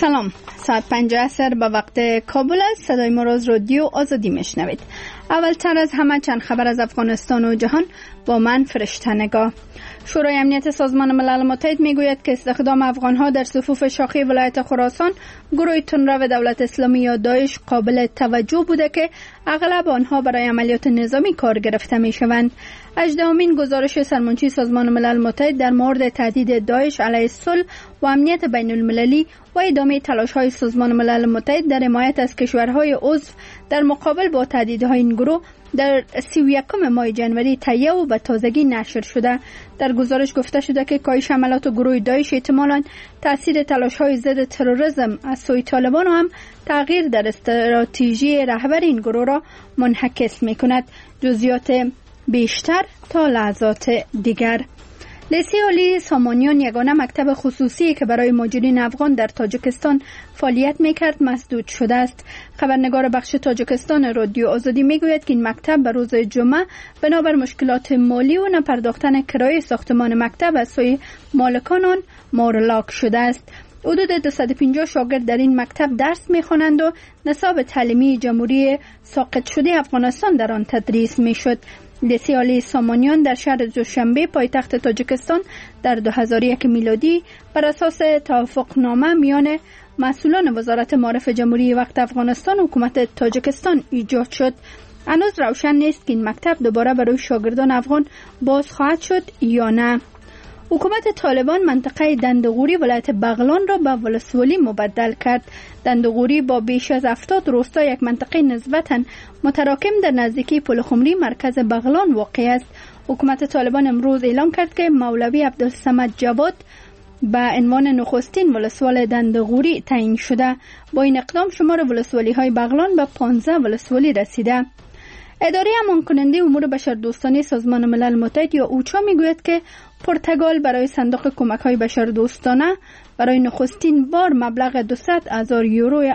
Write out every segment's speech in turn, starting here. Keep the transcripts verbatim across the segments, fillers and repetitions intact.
سلام، ساعت پنج عصر به وقت کابل است. صدای ما را از رادیو آزادی میشنوید. اولتر از همه چند خبر از افغانستان و جهان با من فرشته نگاه. شورای امنیت سازمان ملل متحد میگوید که استخدام افغانها در صفوف شاخی ولایت خراسان گروه تندرو دولت اسلامی یا داعش قابل توجه بوده که اغلب آنها برای عملیات نظامی کار گرفته میشوند. هجدهمین گزارش سرمنشی سازمان ملل متحد در مورد تهدید داعش علیه صلح و امنیت بین المللی و ادامه تلاش‌های سازمان ملل متحد در حمایت از کشورهای عضو در مقابل با تهدیدهای این گروه در سی و یکم ماه جنوری تهیه و به تازگی نشر شده. در گزارش گفته شده که کاهش حملات گروه داعش احتمالاً تاثیر تلاش‌های ضد تروریسم از سوی طالبان هم تغییر در استراتژی رهبر این گروه را منعکس می‌کند. جزئیات بیشتر تا لحظات دیگر. لیسه علی سامانیان یگانه مکتب خصوصی که برای مهاجرین افغان در تاجیکستان فعالیت میکرد مسدود شده است. خبرنگار بخش تاجیکستان رادیو آزادی میگوید که این مکتب به روز جمعه بنابر مشکلات مالی و نپرداختن کرایه ساختمان مکتب از سوی مالکان آن مغلق شده است. حدود دویست و پنجاه شاگرد در این مکتب درس میخوانند و نصاب تعلیمی جمهوری ساقط شده افغانستان در آن تدریس میشد. لیسه علی سامانیان در شهر دوشنبه پایتخت تاجیکستان در دو هزار و یک میلادی بر اساس توافقنامه میان مسئولان وزارت معارف جمهوری وقت افغانستان و حکومت تاجیکستان ایجاد شد. هنوز روشن نیست که این مکتب دوباره برای شاگردان افغان باز خواهد شد یا نه. حکومت طالبان منطقه دندغوری ولایت بغلان را به ولسوالی مبدل کرد. دندغوری با بیش از هفتاد روستا یک منطقه نسبتاً متراکم در نزدیکی پل خمری مرکز بغلان واقع است. حکومت طالبان امروز اعلام کرد که مولوی عبدالصمد جواد به عنوان نخستین ولسوال دندغوری تعیین شده. با این اقدام شمار ولسوالی های بغلان به پانزده ولسوالی رسیده. اداره امان کننده امور بشردوستانه سازمان ملل متحد یا اوچا میگوید که پرتغال برای صندوق کمک های بشردوستانه برای نخستین بار مبلغ دویست هزار یورو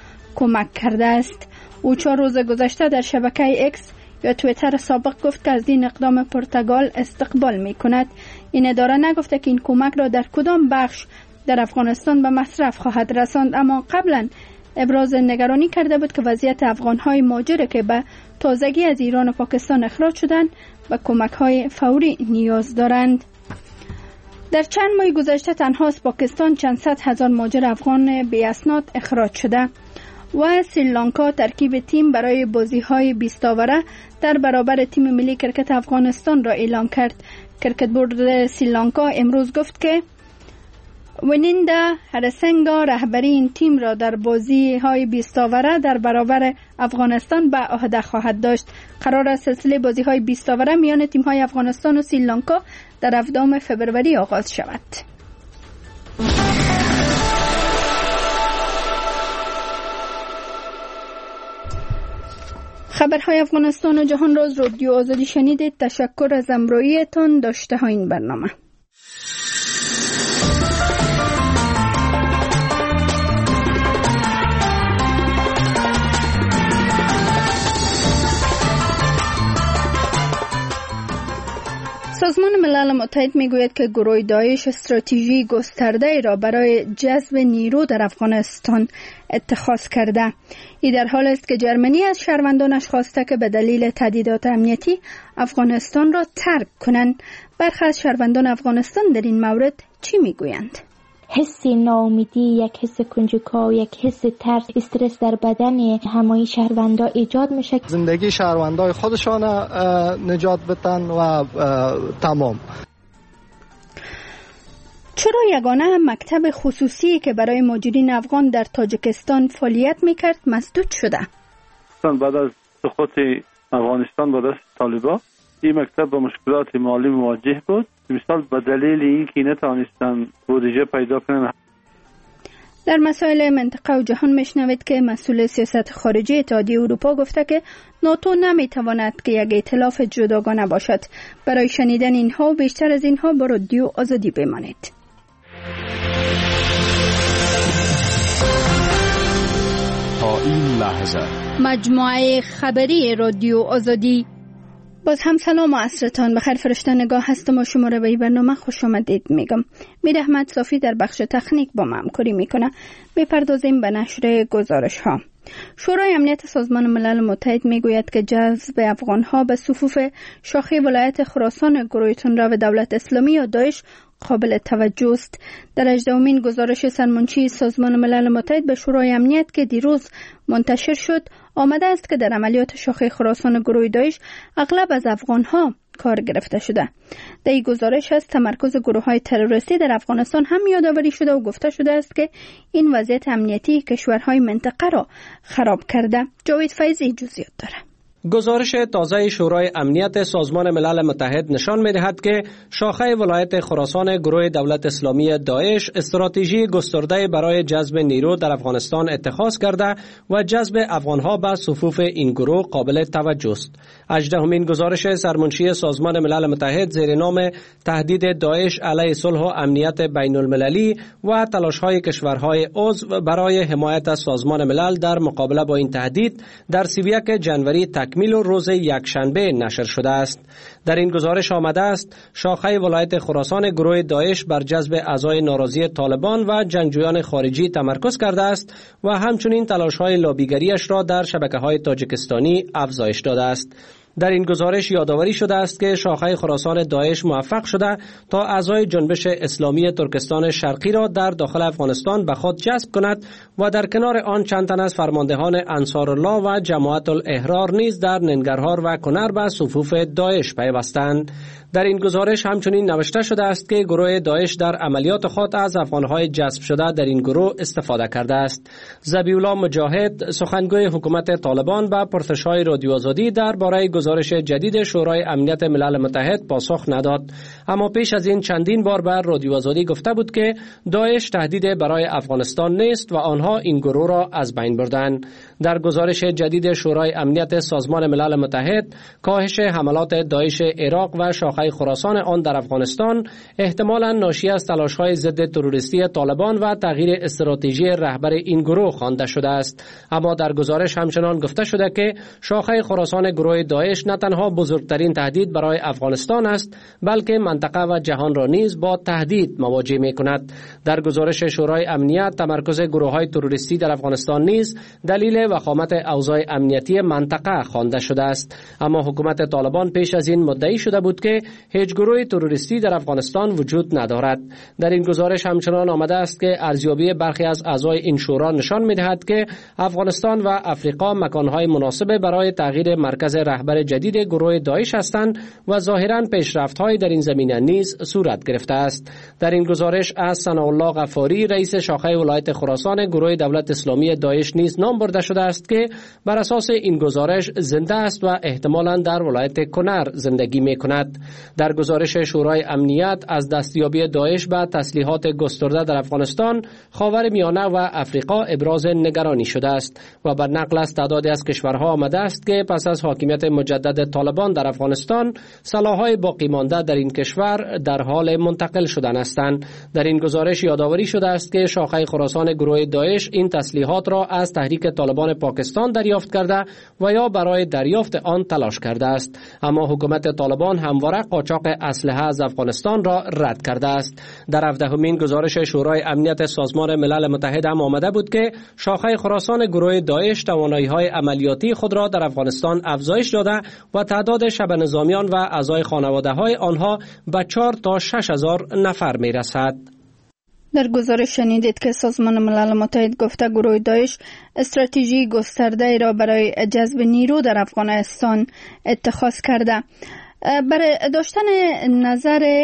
کمک کرده است. اوچا روز گذشته در شبکه اکس یا توییتر سابق گفت که از این اقدام پرتغال استقبال می کند. این اداره نگفته که این کمک را در کدام بخش در افغانستان به مصرف خواهد رساند، اما قبلا ابراز نگرانی کرده بود که وضعیت افغان‌های مهاجر که به تازگی از ایران و پاکستان اخراج شدند و کمک‌های فوری نیاز دارند. در چند ماه گذشته تنها از پاکستان چند صد هزار مهاجر افغان بی اسناد اخراج شده و سریلانکا ترکیب تیم برای بازی‌های بیست اوره در برابر تیم ملی کرکت افغانستان را اعلام کرد. کرکت بورد سریلانکا امروز گفت که ونیندا هرسنگا رهبری این تیم را در بازی‌های بیست اوره در برابر افغانستان به عهده خواهد داشت. قرار است سلسله بازی‌های بیست اوره میان تیم‌های افغانستان و سریلانکا در هفدهم فوریه آغاز شود. خبرهای افغانستان و جهان را از رادیو آزادی شنیدید. تشکر از همراهیتان. داشته ها این برنامه. سازمان ملل متحد میگوید که گروه داعش استراتژی گسترده را برای جذب نیرو در افغانستان اتخاذ کرده. این در حال است که جرمنی از شهروندانش خواسته که به دلیل تهدیدات امنیتی افغانستان را ترک کنند. برخی از شهروندان افغانستان در این مورد چی میگویند؟ حس ناامیدی، یک حس کنجکاو، یک حس ترس، استرس در بدن همه شهروندا ایجاد میشه. زندگی شهروندای خودشان نجات بدن و تمام. چرا یگانه مکتب خصوصی که برای مهاجرین افغان در تاجیکستان فعالیت میکرد مسدود شده؟ بعد از سقوط افغانستان به دست طالبان این مکتب با مشکلات مالی مواجه بود. مثال به دلیل اینکه نتوانستن بودجه پیدا کنن. در مسائل منطقه و جهان میشنوید که مسئول سیاست خارجی اتحادیه اروپا گفته که ناتو نمیتواند که یک ائتلاف جداگانه باشد. برای شنیدن اینها و بیشتر از اینها با رادیو آزادی بمانید. تا این لحظه مجموعه خبری رادیو آزادی باز هم سلام و عصرتان بخیر. فرشته نگاه هستم و شما را به این برنامه خوش آمدید میگم. میر احمد صافی در بخش تکنیک با ما همکاری میکنه. میپردازیم به نشر گزارش ها. شورای امنیت سازمان ملل متحد میگوید که جذب افغان ها به صفوف شاخه ولایت خراسان گروه تندرو دولت اسلامی یا داعش قابل توجه است. در هجدهمین گزارش سرمنشی سازمان ملل متحد به شورای امنیت که دیروز منتشر شد آمده است که در عملیات شاخه خراسان گروه داعش اغلب از افغان ها کار گرفته شده. در این گزارش است تمرکز گروه های تروریستی در افغانستان هم یادآوری شده و گفته شده است که این وضعیت امنیتی کشورهای منطقه را خراب کرده. جاوید فیضی جزئیات داره. گزارش تازه شورای امنیت سازمان ملل متحد نشان می‌دهد که شاخه ولایت خراسان گروه دولت اسلامی داعش استراتژی گسترده برای جذب نیرو در افغانستان اتخاذ کرده و جذب افغان‌ها به صفوف این گروه قابل توجه است. هجدهمین گزارش سرمنشی سازمان ملل متحد زیر نام تهدید داعش علیه صلح و امنیت بین المللی و تلاش‌های کشورهای عضو برای حمایت از سازمان ملل در مقابله با این تهدید در سی و یک ژانویه تکمیل و روز یکشنبه نشر شده است. در این گزارش آمده است شاخه ولایت خراسان گروه داعش بر جذب اعضای ناراضی طالبان و جنگجویان خارجی تمرکز کرده است و همچنین تلاش‌های لابیگریش را در شبکه‌های تاجیکستانی افزایش داده است. در این گزارش یادآوری شده است که شاخه خراسان داعش موفق شده تا اعضای جنبش اسلامی ترکستان شرقی را در داخل افغانستان به خود جذب کند و در کنار آن چند تن از فرماندهان انصارالله و جماعت الاحرار نیز در ننگرهار و کنر به صفوف داعش پیوستند. در این گزارش همچنین نوشته شده است که گروه داعش در عملیات خود از افغانهای جذب شده در این گروه استفاده کرده است. ذبیح‌الله مجاهد سخنگوی حکومت طالبان به پرسش‌های رادیو آزادی درباره گزارش جدید شورای امنیت ملل متحد پاسخ نداد، اما پیش از این چندین بار بر رادیو آزادی گفته بود که داعش تهدید برای افغانستان نیست و آنها این گروه را از بین بردند. در گزارش جدید شورای امنیت سازمان ملل متحد کاهش حملات داعش عراق و شاخه خراسان آن در افغانستان احتمالاً ناشی از تلاش‌های ضد تروریستی طالبان و تغییر استراتژی رهبر این گروه خوانده شده است. اما در گزارش همچنان گفته شده که شاخه خراسان گروه داعش نه تنها بزرگترین تهدید برای افغانستان است بلکه منطقه و جهان را نیز با تهدید مواجه می‌کند. در گزارش شورای امنیت تمرکز گروه‌های تروریستی در افغانستان نیز دلیل وخامت اوضاع امنیتی منطقه خوانده شده است. اما حکومت طالبان پیش از این مدعی شده بود که هیچ گروه تروریستی در افغانستان وجود ندارد. در این گزارش همچنان آمده است که ارزیابی برخی از اعضای این شورا نشان می‌دهد که افغانستان و افریقا مکان‌های مناسب برای تغییر مرکز رهبر جدید گروه داعش هستند و ظاهراً پیشرفت‌های در این زمینه نیز صورت گرفته است. در این گزارش از ثناءالله غفاری رئیس شاخه ولایت خراسان گروه دولت اسلامی داعش نیز نام برده شده است که بر اساس این گزارش زنده است و احتمالاً در ولایت کنر زندگی می‌کند. در گزارش شورای امنیت از دستیابی داعش به تسلیحات گسترده در افغانستان، خاورمیانه و افریقا ابراز نگرانی شده است و بر نقل از تعدادی از کشورها آمده است که پس از حاکمیت مجدد طالبان در افغانستان سلاح‌های باقی مانده در این کشور در حال منتقل شدن هستند. در این گزارش یادآوری شده است که شاخه خراسان گروه داعش این تسلیحات را از تحریک طالبان پاکستان دریافت کرده و یا برای دریافت آن تلاش کرده است. اما حکومت طالبان همواره قاچاق اسلحه از افغانستان را رد کرده است. در هفدهمین گزارش شورای امنیت سازمان ملل متحد هم آمده بود که شاخه خراسان گروه داعش توانایی‌های عملیاتی خود را در افغانستان افزایش داده و تعداد شبه نظامیان و اعضای خانواده‌های آنها به چهار تا شش هزار نفر می‌رسد. در گزارش شنیدید که سازمان ملل متحد گفته گروه داعش استراتژی گسترده را برای جذب نیرو در افغانستان اتخاذ کرده. برای داشتن نظر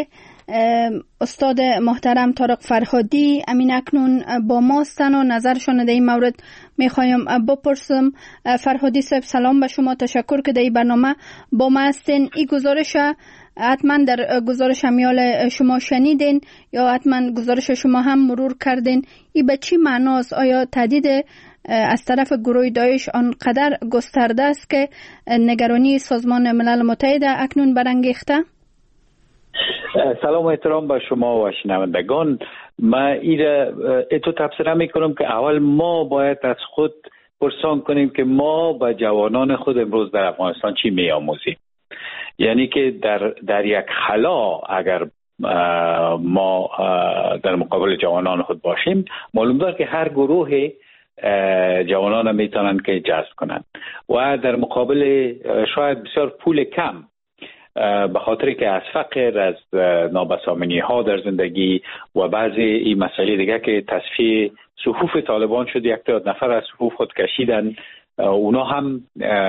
استاد محترم طارق فرهادی امین اکنون با ما هستند و نظرشان در این مورد میخوایم بپرسم. فرهادی صاحب سلام به شما، تشکر که در این برنامه با ما هستین. این گزارش حتما در گزارش امیال شما شنیدین یا حتما گزارش شما هم مرور کردین. این به چی معناست؟ آیا تهدید از طرف گروه داعش آنقدر گسترده است که نگرانی سازمان ملل متحد اکنون برانگیخته؟ سلام و احترام به شما و شنوندگان. من ایره اتو تبصره میکنم که اول ما باید از خود پرسان کنیم که ما به جوانان خود امروز در افغانستان چی میآموزیم. یعنی که در در یک خلا اگر ما در مقابل جوانان خود باشیم، معلوم دار که هر گروه جوانان میتونن که جذب کنند و در مقابل شاید بسیار پول کم، به خاطر که از فقر، از نابسامانی ها در زندگی و بعضی این مسائل دیگه که تصفیه صفوف طالبان شد، یک تعداد نفر از صفوف خود کشیدن، اونا هم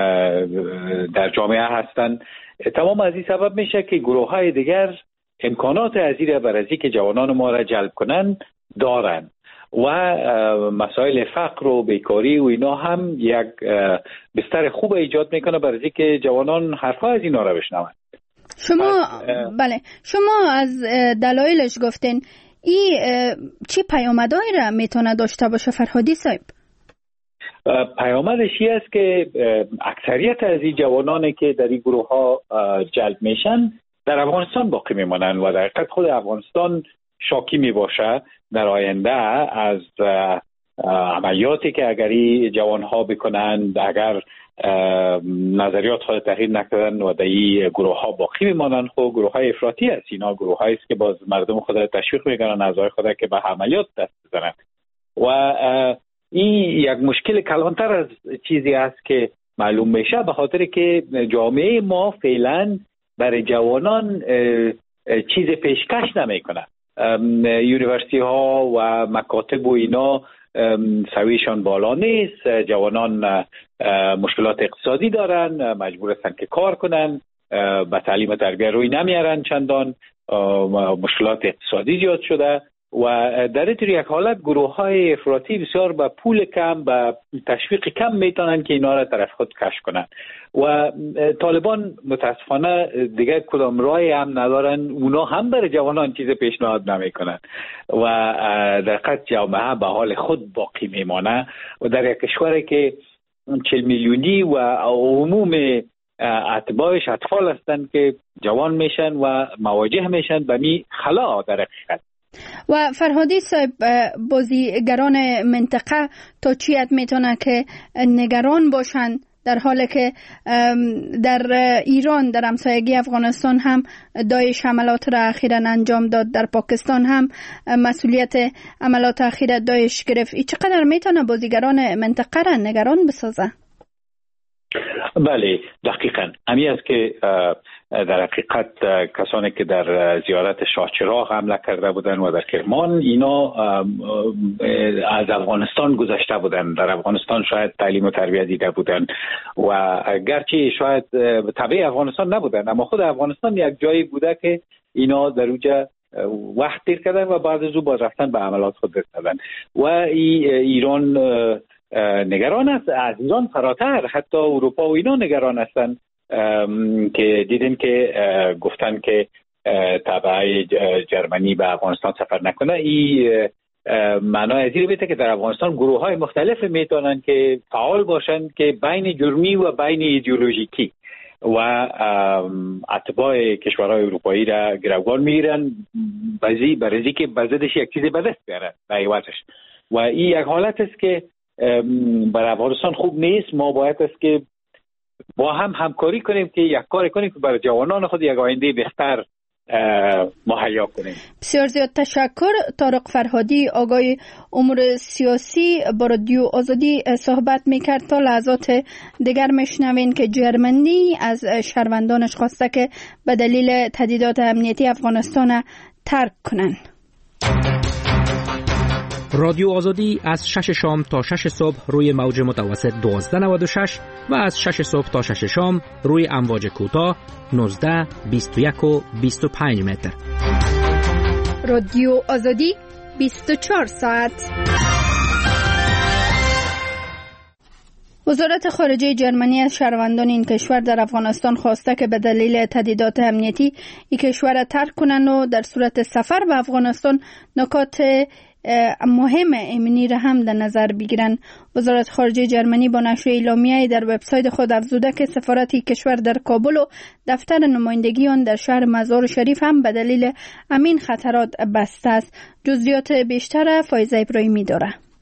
در جامعه هستن. تمام از این سبب میشه که گروه های دیگر امکانات ازیره برای که جوانان ما را جلب کنن دارن و مسائل فقر و بیکاری و اینا هم یک بستر خوب ایجاد میکنه برای که جوانان حرفا از اینا را بشنون. شما بله شما از دلایلش گفتین، این چی پیامدهایی را میتونه داشته باشه فرهادی صاحب؟ پیامدش این است که اکثریت از این جوانانی که در این گروه ها جلب میشن در افغانستان باقی میمانن و در حقیقت خود افغانستان شاکی میباشه در آینده از عملیاتی که اگری جوان ها بکنند، اگر نظریات خود تغییر نکردن و در این گروه ها باقی میمانن. خب گروه های افراطی هست، اینا گروه هایی است که باز مردم خود تشویق میکنن، اعضای خود که به عملیات دست بزنن و این یک مشکل کلانتر از چیزی است که معلوم میشه، به خاطر که جامعه ما فعلا برای جوانان چیز پیشکش نمیکنه. یونیورسیتی ها و مکاتب و اینا سویشان بالا نیست، جوانان مشکلات اقتصادی دارن، مجبور هستن که کار کنن، به تعلیم و تربیت روی نمیارن، چندان مشکلات اقتصادی زیاد شده و در این یک حالت گروه های افراطی بسیار با پول کم، با تشویق کم میتونن که اینا را طرف خود کش کنن و طالبان متاسفانه دیگه کدام راهی هم ندارن، اونا هم برای جوانان چیز پیشنهاد نمیکنن و در حقیقت جامعه به حال خود باقی میمانه و در یک کشوری که چهل میلیونی و عموم اتباعش اطفال هستند که جوان میشن و مواجه میشن به می خلا در حقیقت. و فرهادی صاحب، بازیگران منطقه تا چی حد میتونه که نگران باشن در حالی که در ایران، در همسایگی افغانستان هم داعش عملات را اخیراً انجام داد، در پاکستان هم مسئولیت عملات اخیر داعش گرفت، ای چقدر میتونه بازیگران منطقه را نگران بسازه؟ بله دقیقاً همین است که در حقیقت کسانی که در زیارت شاه چراغ حمله کرده بودند و در کرمان، اینا از افغانستان گذشته بودند، در افغانستان شاید تعلیم و تربیت دیده بودند و گرچه شاید تبع افغانستان نبودند، اما خود افغانستان یک جایی بوده که اینا در اونجا وقت دیر کردن و بعد از او باز رفتن به عملات خود رسیدن و ایران نگران است. از ایران فراتر حتی اروپا و اینا نگران هستند که دیدیم که گفتن که تبع جرمنی به افغانستان سفر نکنه. این معنای از این بیته که در افغانستان گروه های مختلف میتونن که فعال باشن که بین جرمی و بین ایدئولوژیکی و اتباع کشورهای اروپایی را گروگان میگیرن، بعضی برای که بزدش یک چیزی به دست بیارن به عوضش و این یک حالت است که برای افغانستان خوب نیست. ما باید است که با هم همکاری کنیم که یک کار کنیم که برای جوانان خود یک آینده بهتر مهیا کنیم. بسیار زیاد تشکر. طارق فرهادی، آقای امور سیاسی، با رادیو آزادی صحبت میکرد. تا لحظات دیگر میشنوین که جرمنی از شهروندانش خواسته که به دلیل تهدیدات امنیتی افغانستان ترک کنند. رادیو آزادی از شش شام تا شش صبح روی موج متوسط دوازده نود و شش و از شش صبح تا شش شام روی امواج کوتاه نوزده، بیست و یک و بیست و پنج متر. رادیو آزادی بیست و چهار ساعت. وزارت خارجه جرمنی از شهروندان این کشور در افغانستان خواسته که به دلیل تهدیدات امنیتی این کشور را ترک کنند و در صورت سفر به افغانستان نکات مهم امنی را هم در نظر بگیرن. وزارت خارجه جرمنی با نشر اعلامیه‌ای در وبسایت خود افزوده که سفارت کشور در کابل و دفتر نمایندگی آن در شهر مزار شریف هم به دلیل امین خطرات بسته است. جزئیات بیشتر فایزه ابراهیمی داره.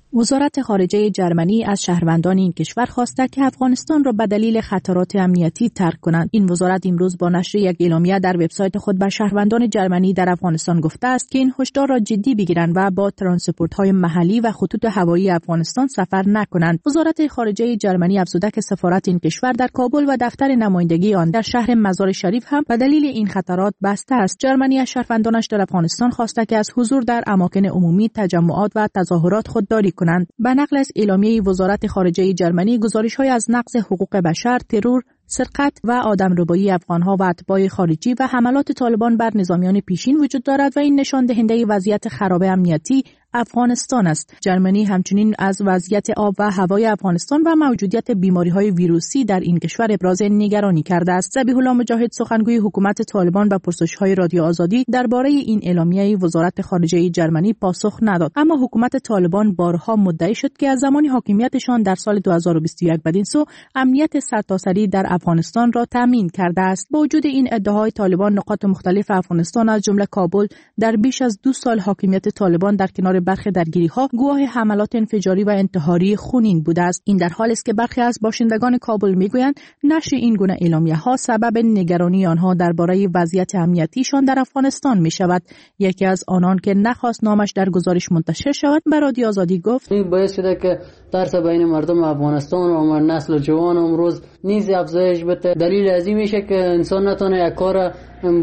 وزارت خارجه جرمنی از شهروندان این کشور خواسته که افغانستان را به دلیل خطرات امنیتی ترک کنند. این وزارت امروز با نشر یک اعلامیه در وبسایت خود بر شهروندان جرمنی در افغانستان گفته است که این هشدار را جدی بگیرند و با ترانسپورت‌های محلی و خطوط هوایی افغانستان سفر نکنند. وزارت خارجه جرمنی افزوده که سفارت این کشور در کابل و دفتر نمایندگی آن در شهر مزار شریف هم به دلیل این خطرات بسته است. جرمنی از شهروندانش در افغانستان خواسته که از حضور در اماکن عمومی، تجمعات و تظاهرات خودداری کنند. به نقل از اعلامیه وزارت خارجه جرمنی، گزارش‌های از نقض حقوق بشر، ترور، سرقت و آدمربایی افغان‌ها و اتباع خارجی و حملات طالبان بر نظامیان پیشین وجود دارد و این نشان دهنده وضعیت خراب امنیتی افغانستان است. جرمنی همچنین از وضعیت آب و هوای افغانستان و موجودیت بیماری‌های ویروسی در این کشور ابراز نگرانی کرده است. ذبیح الله مجاهد، سخنگوی حکومت طالبان، به پرسش‌های رادیو آزادی درباره این اعلامیه وزارت خارجه جرمنی پاسخ نداد، اما حکومت طالبان بارها مدعی شد که از زمان حاکمیتشان در سال دو هزار و بیست و یک بدین سو امنیت سرتاسری در افغانستان را تامین کرده است. با وجود این ادعاهای طالبان، نقاط مختلف افغانستان از جمله کابل در بیش از دو سال حاکمیت طالبان در کنار برخی درگیری‌ها گواه حملات انفجاری و انتحاری خونین بوده است. این در حالی است که برخی از باشندگان کابل میگویند نشر این گونه اعلامیه‌ها سبب نگرانی آنها درباره وضعیت امنیتیشان در افغانستان می‌شود. یکی از آنان که نخواست نامش در گزارش منتشر شود به رادیو آزادی گفت: این باعث شده که ترس بین مردم افغانستان و نسل جوان امروز نیز افزایش بده. دلیل از این میشه که انسان نتونه یک کار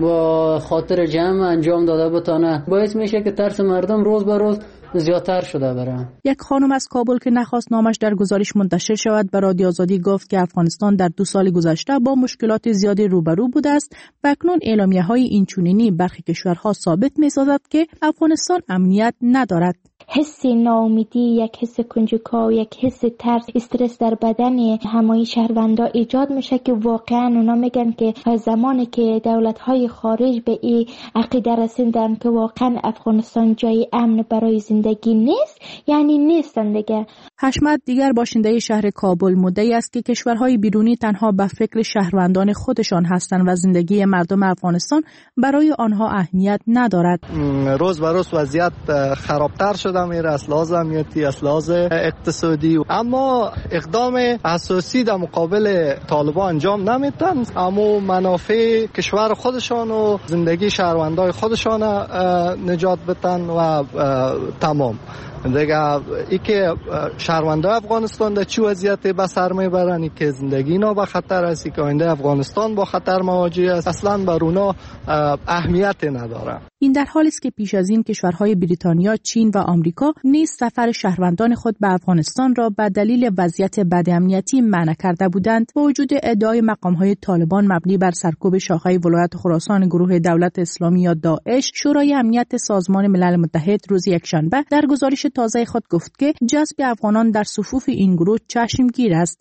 با خاطر جمع انجام داده بتونه، باعث میشه که ترس مردم روز به روز زیادتر شده بره. یک خانم از کابل که نخواست نامش در گزارش منتشر شود به رادیو آزادی گفت که افغانستان در دو سال گذشته با مشکلات زیادی روبرو بوده است و اکنون اعلامیه‌های اینچنینی برخی کشورها ثابت می‌سازد که افغانستان امنیت ندارد. حس ناامیدی، یک حس کنجکاو، یک حس ترس، استرس در بدن همه شهروندا ایجاد میشه که واقعا اونا میگن که زمانی که دولت‌های خارج به این عقیده رسیدن که واقعا افغانستان جای امن برای زندگی نیست، یعنی نیستن دیگه. حشمت، دیگر باشنده شهر کابل، مدعی است که کشورهای بیرونی تنها به فکر شهروندان خودشان هستند و زندگی مردم افغانستان برای آنها اهمیت ندارد. روز به روز وضعیت خرابتر شده میره از لحاظ امنیتی، از لحاظ اقتصادی، اما اقدام اساسی در مقابل طالبان انجام نمیدن، اما منافع کشور خودشان و زندگی شهروندای خودشان نجات بدن و تمام. دیگه ای که شهروندای افغانستان در چه وضعیتی به سر میبرن، ای که زندگی اینا به خطر است، ای که آینده افغانستان با خطر مواجه است، اصلا بر اونا اهمیت نداره. این در حالی است که پیش از این کشورهای بریتانیا، چین و آمریکا نیز سفر شهروندان خود به افغانستان را به دلیل وضعیت بد امنیتی منع کرده بودند. با وجود ادعای مقام‌های طالبان مبنی بر سرکوب شاخه ولایت خراسان گروه دولت اسلامی یا داعش، شورای امنیت سازمان ملل متحد روز یکشنبه در گزارش تازه خود گفت که جذب افغانان در صفوف این گروه چشمگیر است.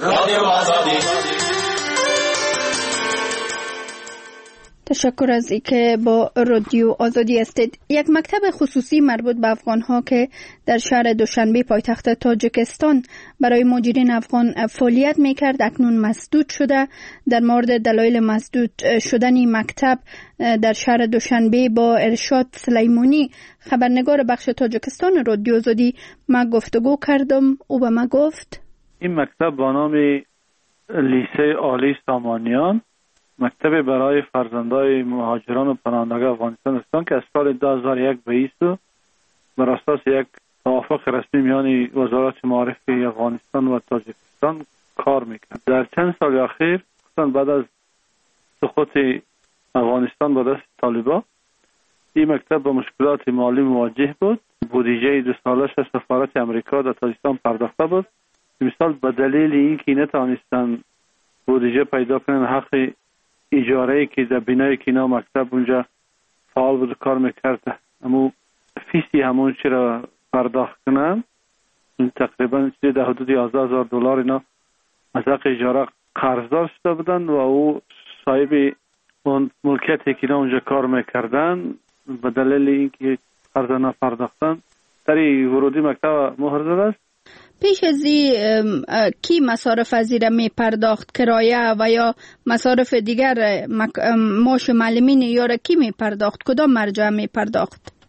تشکر از اینکه با رادیو آزادی هستید. یک مکتب خصوصی مربوط به افغان‌ها که در شهر دوشنبه پایتخت تاجیکستان برای مهاجرین افغان فعالیت می‌کرد اکنون مسدود شده. در مورد دلایل مسدود شدن این مکتب در شهر دوشنبه با ارشاد سلیمانی، خبرنگار بخش تاجیکستان رادیو آزادی، ما گفتگو کردم. او به ما گفت این مکتب با نام لیسه عالی سامانیان مکتب برای فرزندای مهاجران و پناهندگان افغانستان است که از سال دو هزار و یک به ایستو بر اساس یک توافق رسمی میان وزارت معارفه افغانستان و تاجیکستان کار میکرد. در چند سال اخیر بعد از سقوط افغانستان به دست طالبان این مکتب با مشکلات مالی مواجه بود. بودجه دو سالش از سفارت امریکا در تاجیکستان پرداخته بود. مثال به دلیل اینکه نتوانستن بودجه پیدا کنن، حق اجاره که در بینای کینا مکتب اونجا فعال بود کار میکرد، اما فیسی همون چی را پرداخت کنن تقریبا در حدود یازده هزار دلار اینا از حق اجاره قرضدار شده بودن و او صاحب اون ملکیتی که اونجا کار میکردن به دلیل اینکه قرض نپرداختن در ورودی مکتب مهر زده است. پیش از این کی مصارف از این می پرداخت؟ کرایه و یا مصارف دیگر معاش معلمین یا را کی می پرداخت؟ کدام مرجع می پرداخت؟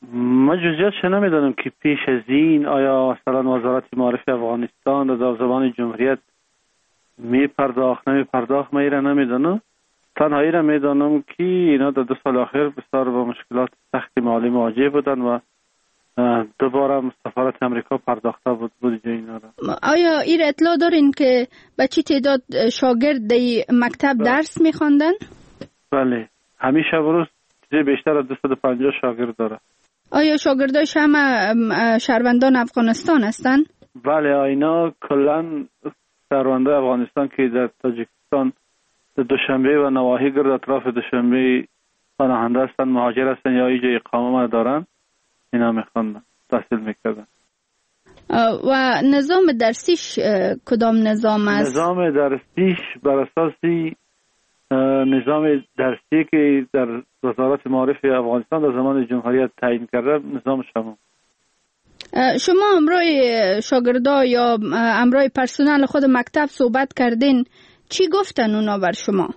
من جزئیاتش نمیدونم که پیش از این آیا مثلا وزارت معارف افغانستان در زمان جمهوریت می پرداخت نمی پرداخت من ایره نمیدونم. تنها ایره میدونم که اینا در دو سال اخیر بسیار با مشکلات سخت مالی مواجه بودن و دوباره سفارت امریکا پرداخته بود بود اینا را. آیا ایر اطلاع دارین که به چی تعداد شاگرد در مکتب درس میخواندن؟ بله، همیشه بروز بیشتر از دویست و پنجاه شاگرد داره. آیا شاگرداش همه شهروندان افغانستان هستن؟ بله، اینا کلن شهروندان افغانستان که در تاجیکستان در دوشنبه و نواحی گرد اطراف دوشنبه پناهنده هستن، مهاجر هستن یا اینجا اقامت دارن، اینا میخوندن، تحصیل میکردن. و نظام درسیش کدام نظام است؟ نظام درسیش بر اساسی نظام درسی که در وزارت معارف افغانستان در زمان جمهوریت تعیین کرده نظام شما. شما امروی شاگردا یا امروی پرسنل خود مکتب صحبت کردین، چی گفتن اونا بر شما؟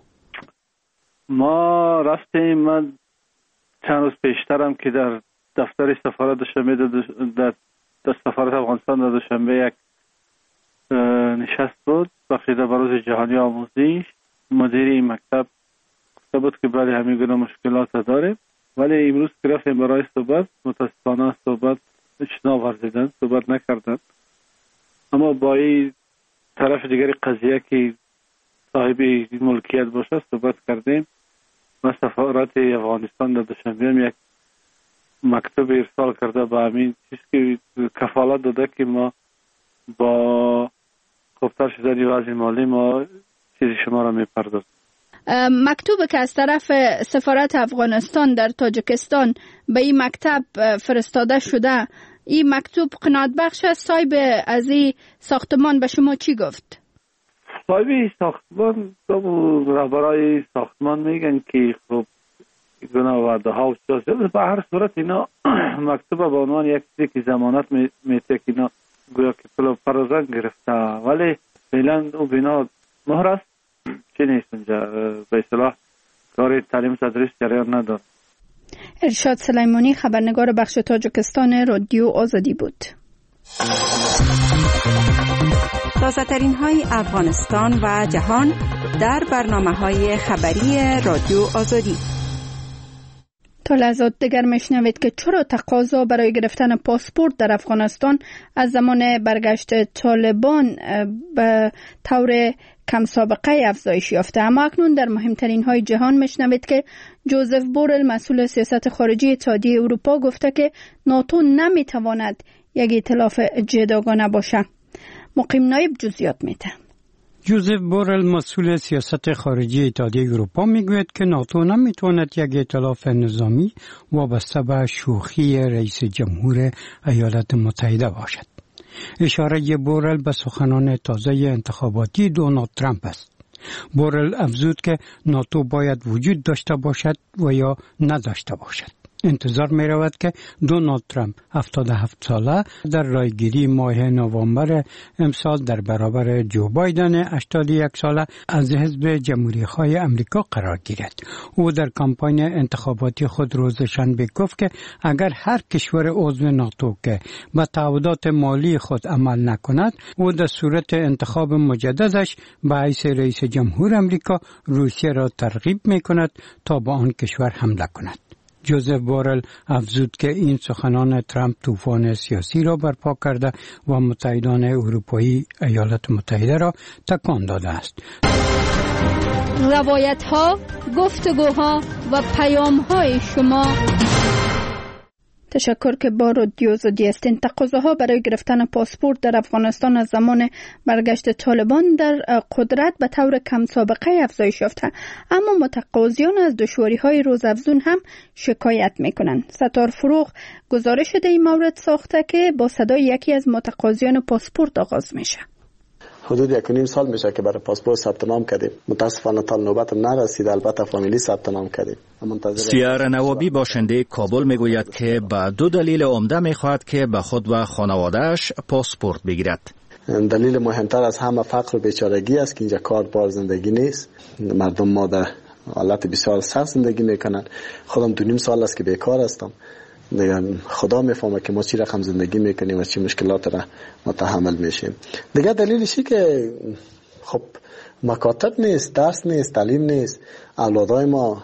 ما رفتیم، من چند روز پیشترم که در دفتر سفارت دوشنبه در در سفارت افغانستان در دوشنبه یک نشست بود بخشیده بر روز جهانی آموزش. مدیر این مکتب گفته بود که بله همین گونه مشکلات داره، ولی امروز که رفتیم برای صحبت متاسفانه صحبت اشنا ورزیدن، صحبت نکردن. اما با این طرف دیگری قضیه که صاحب ملکیت باشه صحبت کردیم و سفارت افغانستان در دوشنبه هم یک مکتب ارسال کرده با همین چیز که کفالت داده که ما با خوبتر شدن وضع مالی ما چیزی شما را میپردازیم. مکتوب که از طرف سفارت افغانستان در تاجیکستان به این مکتب فرستاده شده، این مکتوب قناعت بخش است؟ صاحب از این ساختمان به شما چی گفت؟ صاحب ساختمان برای ساختمان میگن که خب گناه وعده ها و چیزی، به هر صورت اینا مکتوب به عنوان یک چیزی که ضمانت میته که اینا گویا که پلو پرازن گرفته، ولی فعلا او بنا مهر است چی نیست اونجا، به اصطلاح کار تعلیم تدریس جریان نداره. ارشاد سلیمانی، خبرنگار بخش تاجیکستان رادیو آزادی بود. تازه‌ترین های افغانستان و جهان در برنامه‌های خبری رادیو آزادی. تا لحظات دیگر میشنوید که چرا تقاضا برای گرفتن پاسپورت در افغانستان از زمان برگشت طالبان به طور کم سابقه افزایش یافته. اما اکنون در مهمترین های جهان میشنوید که جوزف بورل، مسئول سیاست خارجی اتحادیه اروپا، گفته که ناتو نمیتواند یک ائتلاف جداگانه باشه. مقیم نایب جزئیات میده. جوزف بورل، مسئول سیاست خارجی اتحادیه اروپا، میگوید که ناتو نمیتواند یک ائتلاف نظامی وابسته به شوخی رئیس جمهور ایالات متحده باشد. اشاره بورل به سخنان تازه انتخاباتی دونالد ترامپ است. بورل افزود که ناتو باید وجود داشته باشد و یا نداشته باشد. انتظار می رود که دونالد ترامپ هفتاد و هفت ساله در رایگیری ماه نوامبر امسال در برابر جو بایدن هشتاد و یک ساله از حزب جمهوری خواه امریکا قرار گیرد. او در کمپاین انتخاباتی خود روز شنبه گفت که اگر هر کشور عضو ناتو که به تعهدات مالی خود عمل نکند، او در صورت انتخاب مجددش به حیث رئیس جمهور امریکا روسیه را ترغیب می کند تا به آن کشور حمله کند. جوزف بورل افزود که این سخنان ترامپ طوفان سیاسی را برپا کرده و متحدان اروپایی ایالات متحده را تکان داده است. روایت ها، گفتگوها و پیام های شما. تشکر که با رادیو آزادی هستین. تقاضاها برای گرفتن پاسپورت در افغانستان از زمان برگشت طالبان در قدرت به طور کم سابقه افزایش یافته، اما متقاضیان از دشواری‌های روزافزون هم شکایت می‌کنند. ستار فروغ گزارش در این مورد ساخته که با صدای یکی از متقاضیان پاسپورت آغاز میشه. حدود یک و نیم سال میشه که برای پاسپورت ثبت نام کردیم. متاسفانه تا نوبتم نرسید. البته فامیلی ثبت نام کردیم. سیار نوابی باشنده کابل میگوید که به دو دلیل عمده میخواهد که به خود و خانواده‌اش پاسپورت بگیرد. دلیل مهمتر از همه فقر و بیچارگی است که اینجا کار بار زندگی نیست. مردم ما در حالت بسیار سخت زندگی میکنن. خودم دو نیم سال است که بیکار هستم. دیگه خدا میفهمه که ما چی رقم زندگی میکنیم و چی مشکلات را متحمل میشیم. دیگه دلیلشی که خب مکاتب نیست، درس نیست، تعلیم نیست. اولادای ما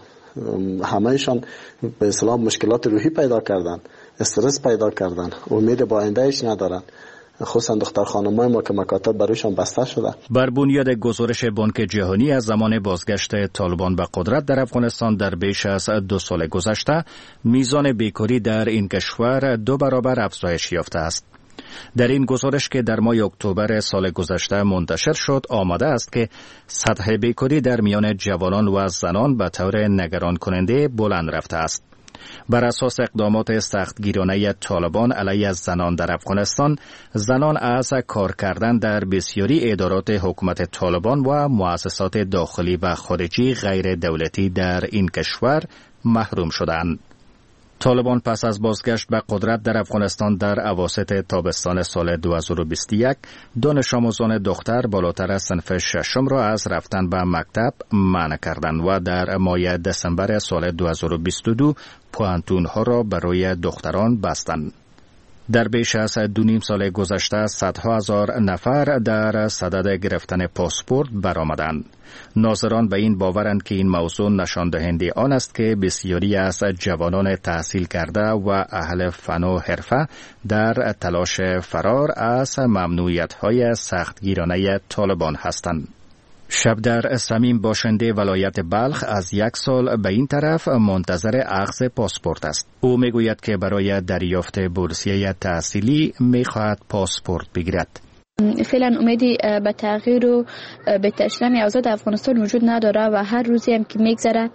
همهشان به اصطلاح مشکلات روحی پیدا کردن، استرس پیدا کردن، امید با آیندهش ندارن، خصوصا دختر خانمای ما که مکاتب برایشان بسته شده. بر بنیاد گزارش بانک جهانی از زمان بازگشت طالبان به قدرت در افغانستان در بیش از دو سال گذشته، میزان بیکاری در این کشور دو برابر افزایش یافته است. در این گزارش که در ماه اکتبر سال گذشته منتشر شد آمده است که سطح بیکاری در میان جوانان و زنان به طور نگران کننده بلند رفته است. بر اساس اقدامات سختگیرانه طالبان علیه زنان در افغانستان، زنان از کار کردن در بسیاری ادارات حکومت طالبان و مؤسسات داخلی و خارجی غیر دولتی در این کشور محروم شدند. طالبان پس از بازگشت به قدرت در افغانستان در اواسط تابستان سال دو هزار و بیست و یک دانش آموزان دختر بالاتر از صنف ششم را از رفتن به مکتب منع کردند و در ماه دسامبر سال دو هزار و بیست و دو پوهنتون‌ها را برای دختران بستند. در بیش از دو نیم سال گذشته صدها هزار نفر در صدد گرفتن پاسپورت برآمدند. ناظران به این باورند که این موضوع نشان دهنده آن است که بسیاری از جوانان تحصیل کرده و اهل فن و حرفه در تلاش فرار از ممنوعیت‌های سختگیرانه طالبان هستند. شبدر صمیم باشنده ولایت بلخ از یک سال به این طرف منتظر اخذ پاسپورت است. او میگوید که برای دریافت بورسیه تحصیلی میخواهد پاسپورت بگیرد. فعلا امیدی به تغییر و به تشکیل آزاد افغانستان وجود نداره و هر روزی هم که میگذره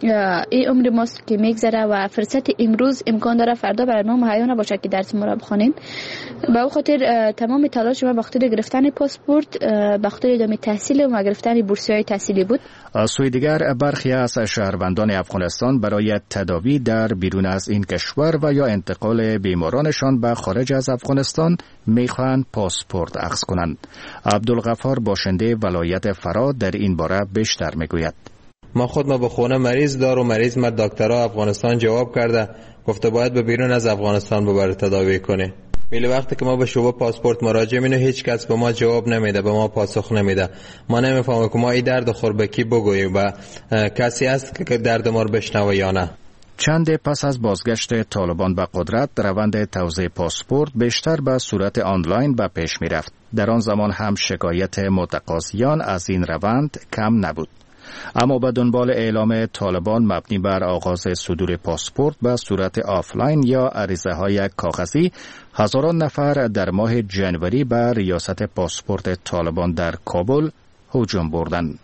این عمر ماست که میگذره و فرصت امروز امکان داره فردا برای ما مهیا نباشه که درس ما را بخوانیم. به او خاطر تمام تلاش ما به خاطر گرفتن پاسپورت، به خاطر ادامه تحصیل و گرفتن بورسیه‌های تحصیلی بود. از سوی دیگر برخی از شهروندان افغانستان برای تداوی در بیرون از این کشور و یا انتقال بیمارانشان به خارج از افغانستان میخواهند پاسپورت اخذ کنند. عبدالغفار باشنده ولایت فرا در این باره بیشتر میگوید. ما خود ما به خونه مریض دار و مریض ما دکترها افغانستان جواب کرده گفته باید به بیرون از افغانستان ببره تداوی کنه. ولی وقتی که ما به شعبه پاسپورت مراجعه می‌کنیم هیچ کس به ما جواب نمیده، به ما پاسخ نمیده. ما نمیفهمیم که ما این درد خور به کی بگوییم و کسی هست که درد ما رو بشنوه یا نه. چند پس از بازگشت طالبان به قدرت روند توزیع پاسپورت بیشتر به صورت آنلاین به پیش می‌رفت. در آن زمان هم شکایت متقاضیان از این روند کم نبود. اما به دنبال اعلام طالبان مبنی بر آغاز صدور پاسپورت به صورت آفلاین یا عریضه‌های کاغذی، هزاران نفر در ماه جنوری بر ریاست پاسپورت طالبان در کابل هجوم بردند.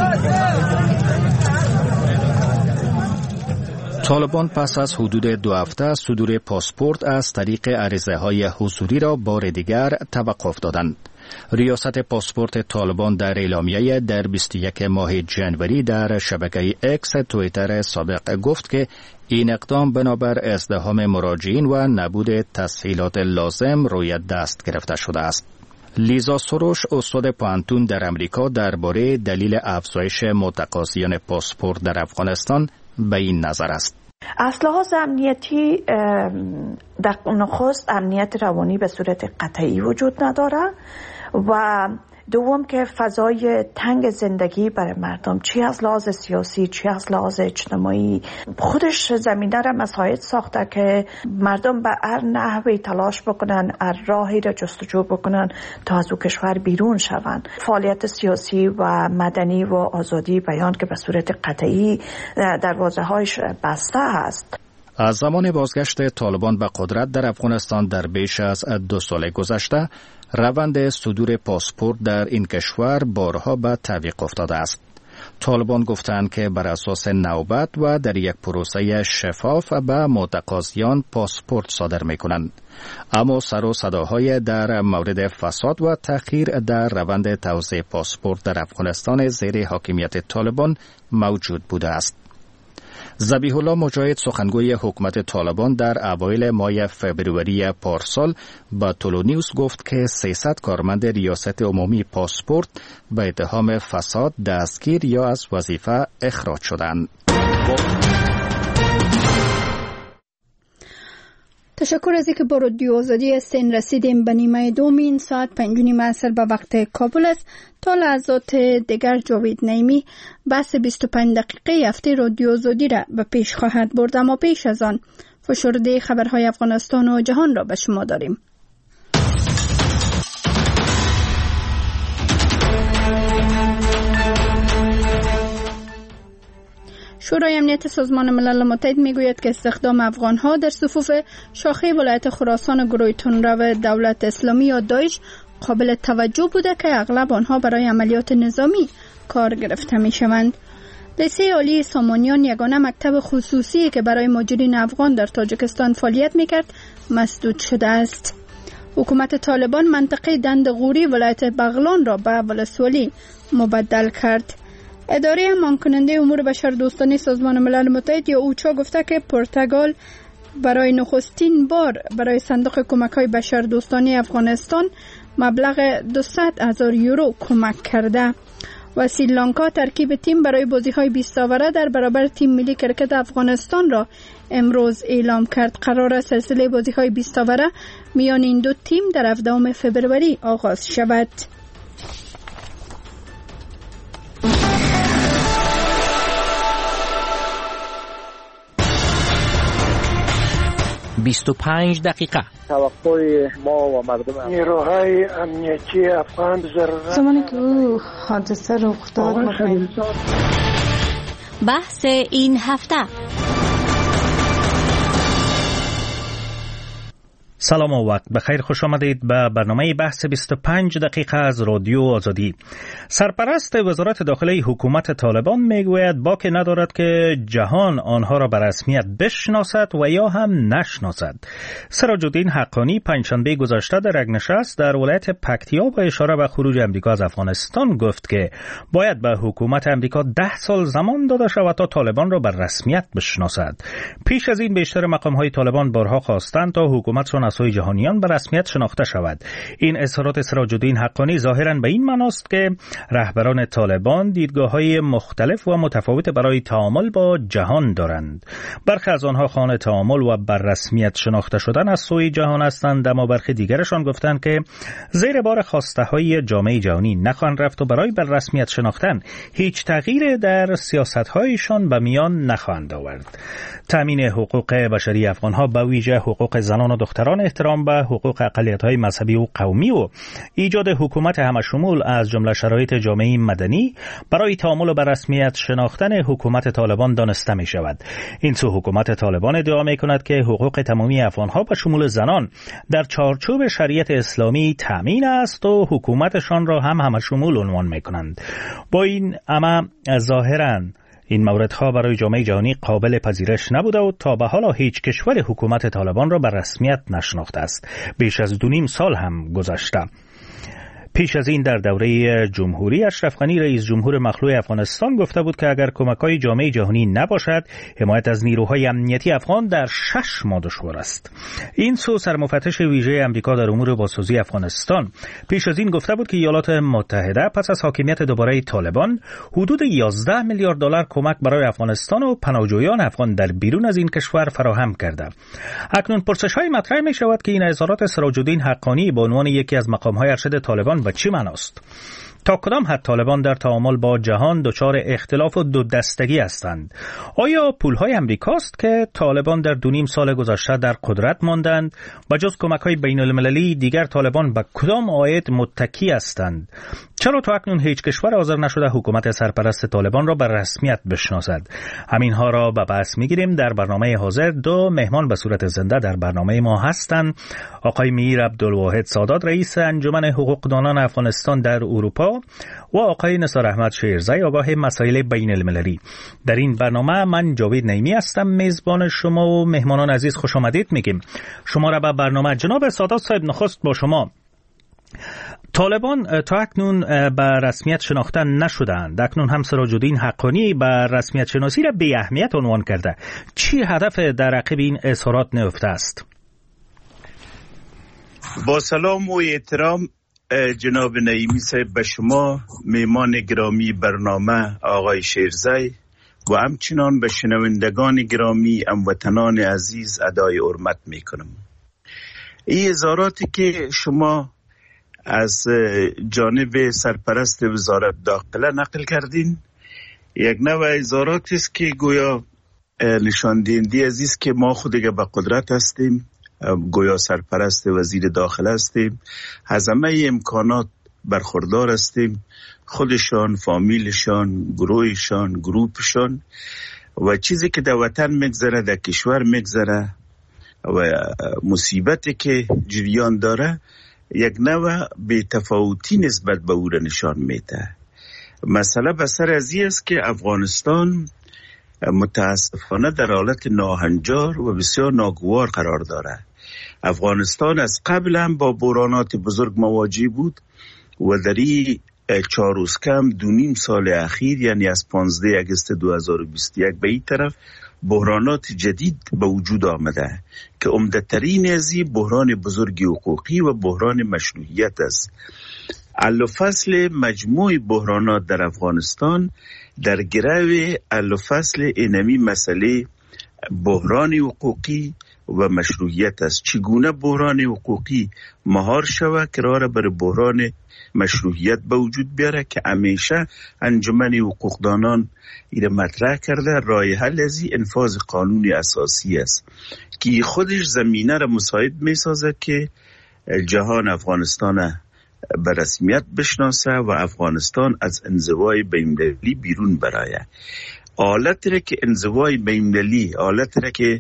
طالبان پس از حدود دو هفته صدور پاسپورت از طریق عریضه‌های حضوری را بار دیگر توقف دادند. ریاست پاسپورت طالبان در اعلامیه در بیست و یک ماه جنوری در شبکه اکس توییتر سابق گفت که این اقدام بنابر ازدحام مراجعین و نبود تسهیلات لازم روی دست گرفته شده است. لیزا سروش استاد پوهنتون در امریکا درباره دلیل افزایش متقاضیان پاسپورت در افغانستان به این نظر است. از لحاظ امنیتی در نخست امنیت روانی به صورت قطعی وجود نداره و دوم که فضای تنگ زندگی برای مردم چی از لحاظ سیاسی چی از لحاظ اجتماعی خودش زمینه را مساعد ساخته که مردم به هر نحوی تلاش بکنن، هر راهی را جستجو بکنن تا از او کشور بیرون شوند. فعالیت سیاسی و مدنی و آزادی بیان که به صورت قطعی دروازه‌هایش بسته است. از زمان بازگشت طالبان به قدرت در افغانستان در بیش از دو سال گذشته، روند صدور پاسپورت در این کشور بارها به تعویق افتاده است. طالبان گفتند که بر اساس نوبت و در یک پروسه شفاف به متقاضیان پاسپورت صادر می‌کنند. اما سر و صداهای در مورد فساد و تأخیر در روند توزیع پاسپورت در افغانستان زیر حاکمیت طالبان موجود بوده است. ذبیح الله مجاهد سخنگوی حکومت طالبان در اوایل ماه فوریه پارسال با تولو نیوز گفت که سیصد کارمند ریاست عمومی پاسپورت به اتهام فساد دستگیر یا از وظیفه اخراج شدند. تشکر از اینکه با رادیو آزادی استین رسیدیم به نیمه دوم این ساعت پنج و نیم عصر به وقت کابل است. تا لحظات دیگر جاوید نعیمی بحث بیست و پنج دقیقه هفته رادیو آزادی را به پیش خواهد برد، اما پیش از آن فشرده خبرهای افغانستان و جهان را به شما داریم. شورای امنیت سازمان ملل متحد میگوید که استخدام افغانها در صفوف شاخه ولایت خراسان گروه تندرو دولت اسلامی یا داعش قابل توجه بوده که اغلب آنها برای عملیات نظامی کار گرفته می شوند. لیسه عالی سامانیان یگانه مکتب خصوصی که برای مهاجرین افغان در تاجیکستان فعالیت میکرد مسدود شده است. حکومت طالبان منطقه دند غوری ولایت بغلان را به ولسوالی مبدل کرد. اداره امان کننده امور بشردوستانه سازمان ملل متحد یا اوچا گفته که پرتغال برای نخستین بار برای صندوق کمک‌های بشردوستانه افغانستان مبلغ دویست هزار یورو کمک کرده. و سریلانکا ترکیب تیم برای بازی‌های بیست اوره در برابر تیم ملی کرکت افغانستان را امروز اعلام کرد. قرار است سلسله بازی‌های بیست اوره میان این دو تیم در هفدهم فوریه آغاز شود. بیست و پنج دقیقه. توقع ما و مردم نیروهای امنیتی افغان ضرورت زمانی که او حادثه رخ داد بحث این هفته. سلام و وقت بخیر، خوش آمدید به برنامه بحث بیست و پنج دقیقه از رادیو آزادی. سرپرست وزارت داخلی حکومت طالبان میگوید باکی ندارد که جهان آنها را به رسمیت بشناسد و یا هم نشناسد. سراج الدین حقانی پنجشنبه گذشته در یک نشست در ولایت پکتیا با اشاره به خروج امریکا از افغانستان گفت که باید به حکومت امریکا ده سال زمان داده شود تا طالبان را به رسمیت بشناسد. پیش از این بیشتر مقام‌های طالبان بارها خواستند تا حکومتشان سوی جهانیان به رسمیت شناخته شود. این اظهارات سراج الدین حقانی ظاهراً به این معناست که رهبران طالبان دیدگاه‌های مختلف و متفاوت برای تعامل با جهان دارند. برخی از آنها خواهان تعامل و بر رسمیت شناخته شدن از سوی جهان هستند، اما برخی دیگرشان گفتند که زیر بار خواسته‌های جامعه جهانی نخواهند رفت و برای بر رسمیت شناختن هیچ تغییر در سیاست‌هایشان به میان نخواهند آورد. تامین حقوق بشری افغان‌ها به ویژه حقوق زنان و دختران، احترام به حقوق اقلیت‌های مذهبی و قومی و ایجاد حکومت همشمول از جمله شرایط جامعه مدنی برای تعامل و بر رسمیت شناختن حکومت طالبان دانسته می شود. این سو حکومت طالبان ادعا می کند که حقوق تمامی افغان‌ها به شمول زنان در چارچوب شریعت اسلامی تامین است و حکومتشان را هم همشمول عنوان می کنند. با این اما ظاهراً این موردها برای جامعه جهانی قابل پذیرش نبوده و تا به حالا هیچ کشور حکومت طالبان را به رسمیت نشناخته است. بیش از دو نیم سال هم گذشته. پیش از این در دوره جمهوری اشرف غنی رئیس جمهور مخلوع افغانستان گفته بود که اگر کمک‌های جامعه جهانی نباشد حمایت از نیروهای امنیتی افغان در شش ماه دشوار است. این سو سرمفتش ویژه امریکا در امور بازسازی افغانستان پیش از این گفته بود که ایالات متحده پس از حاکمیت دوباره طالبان حدود یازده میلیارد دلار کمک برای افغانستان و پناهجویان افغان در بیرون از این کشور فراهم کرده. اکنون پرسش‌های مطرح می‌شود که این اظهارات سراج الدین حقانی به عنوان یکی از مقام‌های ارشد طالبان و چی معناست؟ تا کدام حد طالبان در تعامل با جهان دچار اختلاف و دو دستگی هستند؟ آیا پولهای امریکاست که طالبان در دو نیم سال گذشته در قدرت ماندند و جز کمک‌های بین المللی دیگر طالبان به کدام عاید متکی هستند؟ چرا تا اکنون هیچ کشور حاضر نشده حکومت سرپرست طالبان را به رسمیت بشناسد؟ همینها را به بحث می‌گیریم. در برنامه حاضر دو مهمان به صورت زنده در برنامه ما هستند. آقای میر عبدالواحد سادات رئیس انجمن حقوقدانان افغانستان در اروپا و آقای نثار احمد شیرزی آگاه مسائل بین المللی. در این برنامه من جاوید نعیمی هستم میزبان شما و مهمانان عزیز خوش آمدید میگیم. شما را به برنامه. جناب سادات صاحب نخست با شما. طالبان تا اکنون به رسمیت شناخته نشدند. اکنون هم سراج الدین حقانی به رسمیت شناسی را بی اهمیت عنوان کرده. چی هدف در عقب این اظهارات نهفته است؟ با سلام و احترام جناب نعیمی صاحب به شما، میمان گرامی برنامه آقای شیرزی و همچنان به شنوندگان گرامی هموطنان عزیز ادای حرمت میکنم. این اظهاراتی که شما از جانب سرپرست وزارت داخله نقل کردین یک نوع اظهاراتی است که گویا نشان دهنده از است که ما خود دیگه به قدرت هستیم، گویا سرپرست وزیر داخله هستیم، از همه امکانات برخوردار هستیم، خودشان، فامیلشان، گروهشان، گروپشان و چیزی که در وطن میگذره، در کشور میگذره و مصیبتی که جریان داره یک نوع بی تفاوتی نسبت به او را نشان میده. مسئله بسر از این است که افغانستان متاسفانه در حالت ناهنجار و بسیار ناگوار قرار داره. افغانستان از قبل هم با بحرانات بزرگ مواجه بود و در این چهار روز کم دو نیم سال اخیر، یعنی از پانزده اگست دو هزار و بیست و یک به این طرف بحرانات جدید به وجود آمده که عمده‌ترین از این بحران بزرگ حقوقی و بحران مشروعیت است. حل و فصل مجموع بحرانات در افغانستان در گرو حل و فصل اینمی مسئله بحران حقوقی و مشروعیت است. چگونه بحران حقوقی مهار شود که راه بر بحران مشروعیت به وجود بیاره که همیشه انجمن حقوقدانان ایره مطرح کرده. راه حل از این انفاذ قانون اساسی است که خودش زمینه را مساعد می سازه که جهان افغانستان به رسمیت بشناسه و افغانستان از انزوای بین‌المللی بیرون برآید. حالتی را که انزوای بین‌المللی، حالتی را که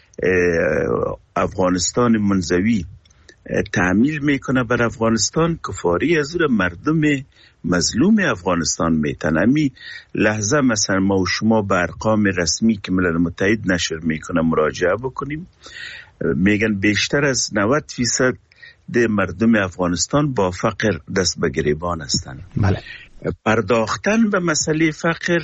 افغانستان منزوی تعمیل میکنه بر افغانستان، کفاری از او مردم مظلوم افغانستان میتن. امی لحظه مثلا ما و شما به ارقام رسمی که ملل متحد نشر میکنه مراجعه بکنیم، میگن بیشتر از نود فیصد ده مردم افغانستان با فقر دست به گریبان هستند. بله. پرداختن به مسئله فقر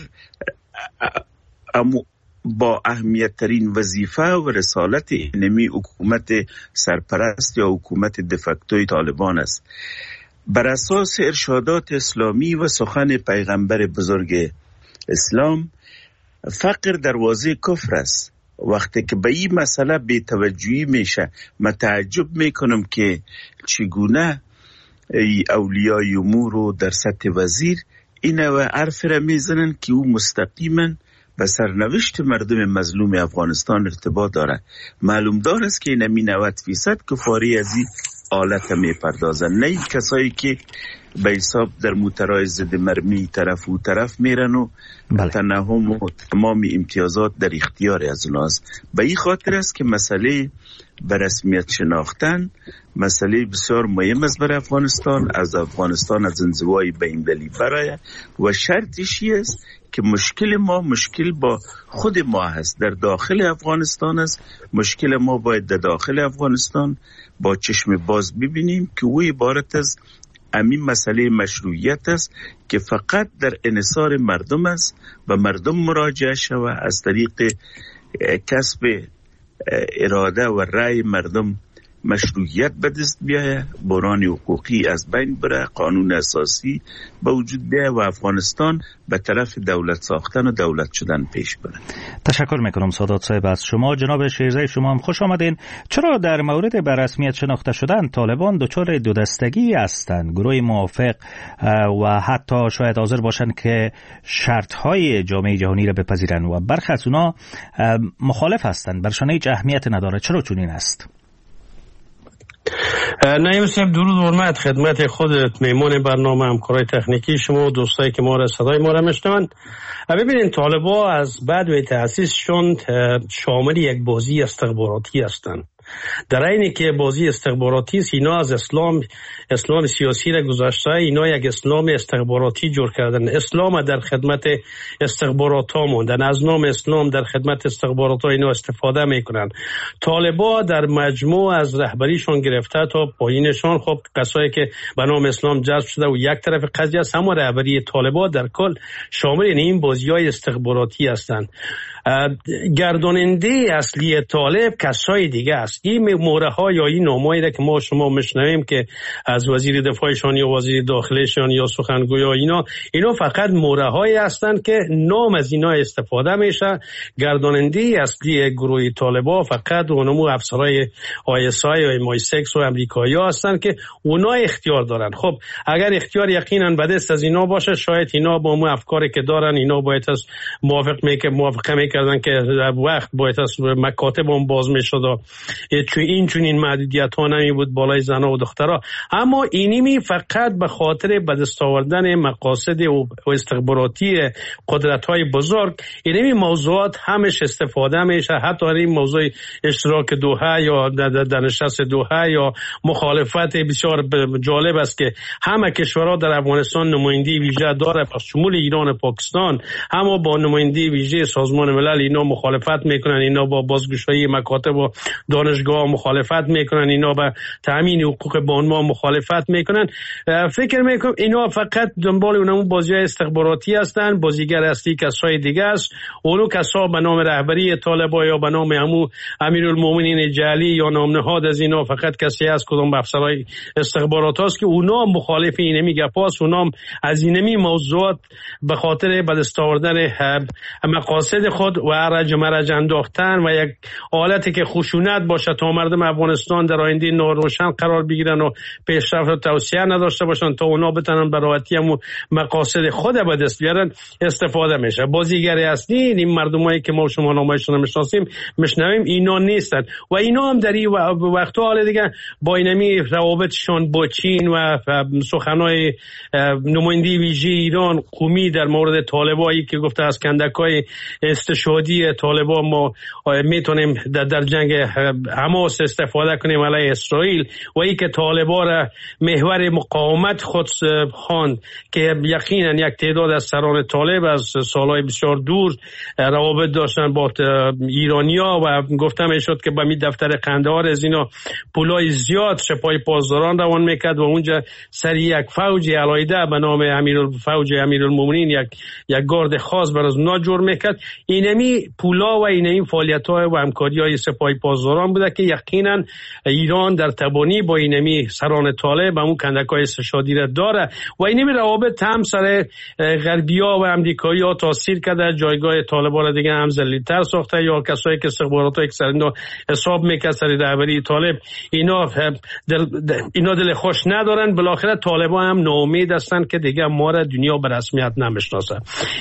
امو با اهمیت ترین وظیفه و رسالت اینمی حکومت سرپرست یا حکومت دفکتوی طالبان است. بر اساس ارشادات اسلامی و سخن پیغمبر بزرگ اسلام، فقر دروازه کفر است. وقتی که به این مسئله بی توجهی میشه، من تعجب میکنم که چگونه اولیای امور رو در سطح وزیر این و حرف را میزنن که او مستقیما به سرنوشت مردم مظلوم افغانستان ارتباط داره. معلوم دار است که اینمی نود فیصد کفاری از این آلت می پردازن، نه این کسایی که به حساب در موترهای ضد مرمی طرف و طرف میرن و تنهم و تمام امتیازات در اختیار از اوناست. به این خاطر است که مسئله به رسمیت شناختن مسئله بسیار مهم است برای افغانستان، از افغانستان از انزوای بین‌المللی برای و شرطشی است که مشکل ما مشکل با خود ما هست، در داخل افغانستان است. مشکل ما باید در داخل افغانستان با چشم باز ببینیم که او عبارت از همین مسئله مشروعیت است که فقط در انحصار مردم است و مردم مراجعه شود از طریق کسب اراده و رأی مردم مشروعیت به دست بیاید، بحران حقوقی از بین بره، قانون اساسی به وجود بیاید و افغانستان به طرف دولت ساختن و دولت شدن پیش بره. تشکر میکنم سادات صاحب از شما. جناب شیرزی شما هم خوش آمدین. چرا در مورد به رسمیت شناخته شدن طالبان دچار دو دستگی هستند؟ گروه موافق و حتی شاید حاضر باشند که شرط‌های جامعه جهانی را بپذیرند و برخی از اونا مخالف هستند، برشان هیچ اهمیت نداره. چرا چنین است؟ نعیم صاحب درود و حرمت خدمت خودت، میمون برنامه، همکارای تکنیکی شما و دوستایی که ما را صدای ما را میشنوند. ببینید طالبا از بعد و تأسیسشون شامل یک بازی استخباراتی هستند. در اینی که بازی استخباراتی است، اینا از اسلام اسلام سیاسی را گذاشته، اینا یک اسلام استخباراتی جور کردن. اسلام در خدمت استخبارات ها موندن، از نام اسلام در خدمت استخبارات ها اینا استفاده میکنن. طالبا در مجموع از رهبریشون گرفته تا پایینشان، خب کسایی که به نام اسلام جذب شده و یک طرف قضیه است، اما رهبری طالبا در کل شامل این بازی های استخباراتی هستند. گرداننده اصلی طالب کسای دیگه است. این موره ها یا این نامه‌ای که ما شما میشنویم که از وزیر دفاعشان یا وزیر داخلشان یا سخنگوی اینا اینا فقط موره هایی هستند که نام از اینا استفاده میشه. گرداننده اصلی گروه طالبان فقط اونمو افسرای آی اس آی و ام آی سیکس و امریکایی هستند که اونا اختیار دارن. خب اگر اختیار یقینا به دست از اینا باشه شاید اینا با مو افکاری که دارن اینا باید از موافق میکه موافقه میکردن که وقت باید از مکاتب هم باز میشد چون این چون این محدودیت ها نمی بود بالای زنها و دخترها. اما اینیمی فقط به خاطر به دست آوردن مقاصد و استخباراتی قدرت های بزرگ اینیمی موضوعات همش استفاده میشه. حتی این موضوع اشتراک دوحه یا در نشست دوحه یا مخالفت بسیار جالب است که همه کشورها در افغانستان نماینده ویژه داره پس شمول ایران و پاکستان، اما با نماینده ویژه سازمان ملل اینا مخالفت میکنن، اینا با بازگشایی مکاتب و دانشگاه مخالفت میکنن، اینا با تامین حقوق بانوا مخالفت میکنن. فکر میکنم اینا فقط دنبال اونمون بازی استخباراتی هستن. بازیگر اصلی کسای دیگه است. اونو کسا به نام رهبری طالبان یا به نام امو امیرالمومنین جعلی یا نام نهاد از اینا فقط کسی از کدوم افسرای استخبارات هست که اونا مخالف اینمی گپاس، اونا از اینمی موضوعات به خاطر به دست آوردن مقاصد خود و رج مرج انداختن و یک حالتی که خشونت باشه تا مردم افغانستان در آینده ناروشن قرار بگیرن و پیشرفت و توسعه نداشته باشن تا اونا بتونن به راحتی هم مقاصد خود به دست بیارن استفاده میشه. بازیگر اصلی این مردمایی که ما شما نامشون میشناسیم میشنویم اینا نیستن و اینا هم در این وقتا حال دیگه با اینمی روابطشون با چین و سخنای نماینده ویژه ایران قومی در مورد طالبایی که گفته از کندکای استشهادی طالبان ما میتونیم در, در جنگ حماس استفاده کنیم علیه اسرائیل و ای که طالبان را محور مقاومت خود خواند که یقینا یک تعداد از سران طالب از سالهای بسیار دور روابط داشتن با ایرانیا و گفته میشد که با می دفتر قندهار از اینا پولای زیاد سپاه پاسداران روان میکرد و اونجا سر یک فوج علایده به نام امیرالفوج امیرالمومنین یک یک گارد خاص بر از اونا جور میکرد. اینمی پولا و اینمی فعالیت‌ها و همکاری‌های سپاه پاسداران بوده که یقینا ایران در تبانی با اینمی سران طالب همون کندکای استشهادی را داره و اینمی روابط هم سر غربی‌ها و امریکایی‌ها تاثیر کرده. جایگاه طالبان را دیگه هم ذلیل‌تر ساخته یا کسایی که استخبارات اکثر حساب میکرد سر رهبری طالب اینا دل اینا دل خوش ندارن. بالاخره طالبان هم ناامید هستن که دیگه ما را دنیا به رسمیت نمیشناسه.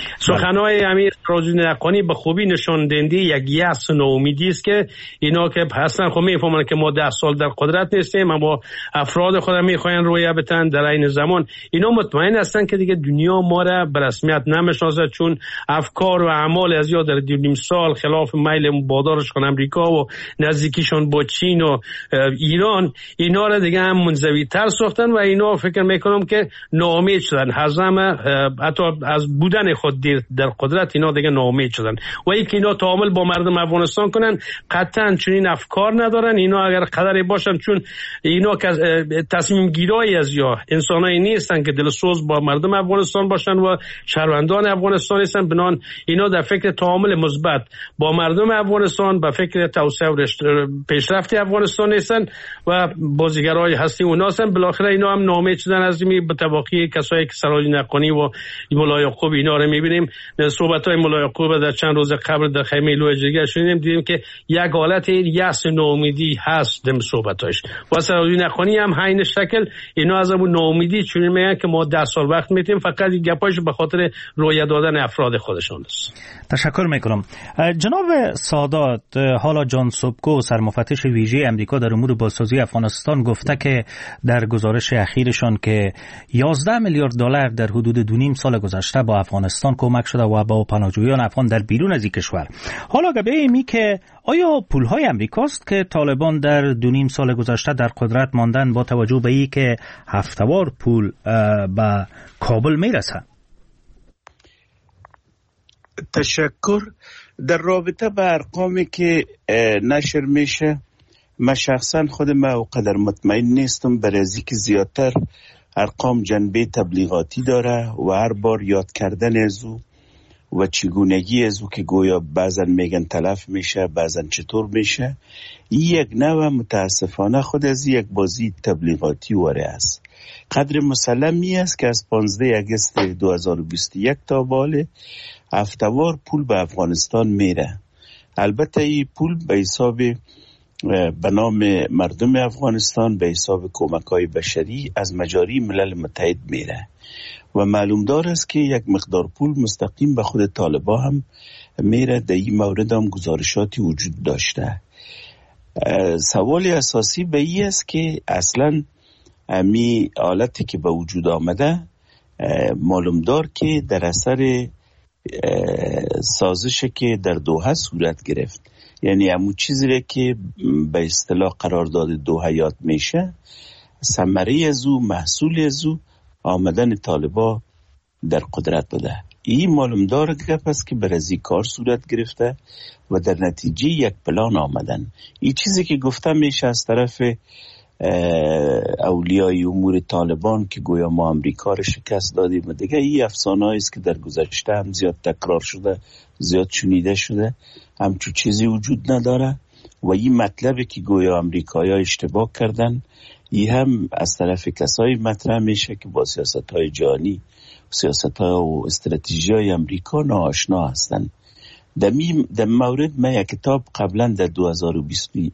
سخنهای امیر راجون حقانی به خوبی نشان دهنده یک یأس ناامیدی است که اینا که اصلا خب میفهمن که ما ده سال در قدرت نیستیم اما افراد خود میخواین رویه بتن در این زمان اینا مطمئن هستن که دیگه دنیا ما را به رسمیت نمیشناسه چون افکار و اعمال از یا در دو سال خلاف میل مبادرش کن امریکا و نزدیکیشون با چین و ایران اینا را دیگه هم منزوی تر ساختن و اینا فکر میکنم که ناامید شدن. هزم حتی از بودن خود در قدرت اینا دیگه ناامید شدن و اینکه اینا تعامل با مردم افغانستان کنن قطعا چون این افکار ندارن. اینا اگر قدری باشن چون اینا تصمیم گیرایی از یا انسانایی نیستن که دلسوز با مردم افغانستان باشن و شهروندان افغانستان هستن، بنان اینا در فکر تعامل مثبت با مردم افغانستان به فکر توسعه و پیشرفت افغانستان هستن و بازیگرای هستی اونا هستن. بالاخره اینا هم ناامید شدن از این به تباقی کسایی که سراج نقانی و مولا یعقوب اینا رو میبینیم. صحبت‌های مولا یعقوب در چند روز قبل در خیمه لوجیگه شنیدیم دیدیم که یک حالت یأس ناامیدی هست در صحبتاش و سراج نقانی هم همین شکل اینا از اون ناامیدی چون میگن که ما ده سال وقت میتیم فقط گپاش به خاطر رویه دادن افراد خودشون است. تشکر میکنم. جناب سادات، حالا جان سوبکو سرمفتش ویژه امریکا در امور بازسازی افغانستان گفته که در گزارش اخیرشان که یازده میلیارد دلار در حدود دو نیم سال گذشته با افغانستان کمک شده و با پناهجویان افغان در بیرون از این کشور. حالا گبه ایمی که آیا پولهای امریکاست که طالبان در دو نیم سال گذشته در قدرت ماندن با توجه به ای که هفتوار پول به کابل میرسه؟ تشکر. در رابطه به ارقامی که نشر میشه من شخصا خودم اوقدر مطمئن نیستم، برای از اینکه زیادتر ارقام جنبه تبلیغاتی داره و هر بار یاد کردن از او و چگونگی از او که گویا بعضا میگن تلف میشه، بعضا چطور میشه. یک نوع متاسفانه خود از یک بازی تبلیغاتی وره است. قدر مسلمی است که از پانزده اگست دو هزار و بیست و یک تا باله هفته‌وار پول به افغانستان میره. البته این پول به حساب به نام مردم افغانستان، به حساب کمک‌های بشری از مجاری ملل متحد میره و معلوم دار است که یک مقدار پول مستقیم به خود طالبان هم میره. در این مورد هم گزارشاتی وجود داشته. سوال اساسی به این است که اصلا امی حالتی که به وجود آمده معلوم دار که در اثر سازشی که در دوحه صورت گرفت، یعنی همون چیزی که به اصطلاح قرارداد دوحه یاد میشه، ثمره از او، محصول از او آمدن طالبان در قدرت بوده. این معلوم دار گپ است که برازی کار صورت گرفته و در نتیجه یک پلان آمدن. این چیزی که گفته میشه از طرف اولیای امور طالبان که گویا ما امریکا را شکست دادیم و دیگه، این افسانه است که در گذشته هم زیاد تکرار شده، زیاد شنیده شده، همچون چیزی وجود نداره. و این مطلبی که گویا امریکایی ها اشتباه کردن، این هم از طرف کسایی مطرح میشه که با سیاست های جهانی، سیاست ها و استراتژی های امریکا ناآشنا هستند. در مورد من یک کتاب قبلا در دو هزار و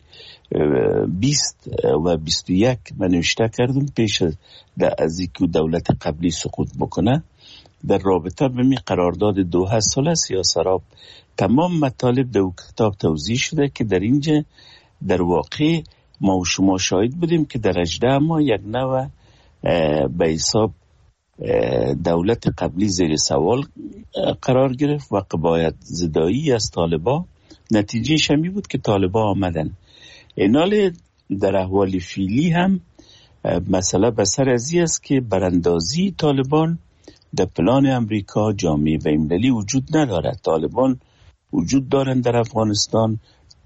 بیست و بیست و یک من نوشته کردم پیش از اینکه دولت قبلی سقوط بکنه، در رابطه به می قرارداد دوحه صلح سیاسراب. تمام مطالب در کتاب توضیح شده که در اینجا در واقع ما و شما شاهد بودیم که در هجده ماه یک نوع به حساب دولت قبلی زیر سوال قرار گرفت و قبایت زدایی از طالبان. نتیجه شمی بود که طالبان آمدن. اینال در احوال فعلی هم مسئله بسر ازی است که براندازی طالبان در پلان امریکا جامعه بین‌المللی وجود ندارد. طالبان وجود دارند در افغانستان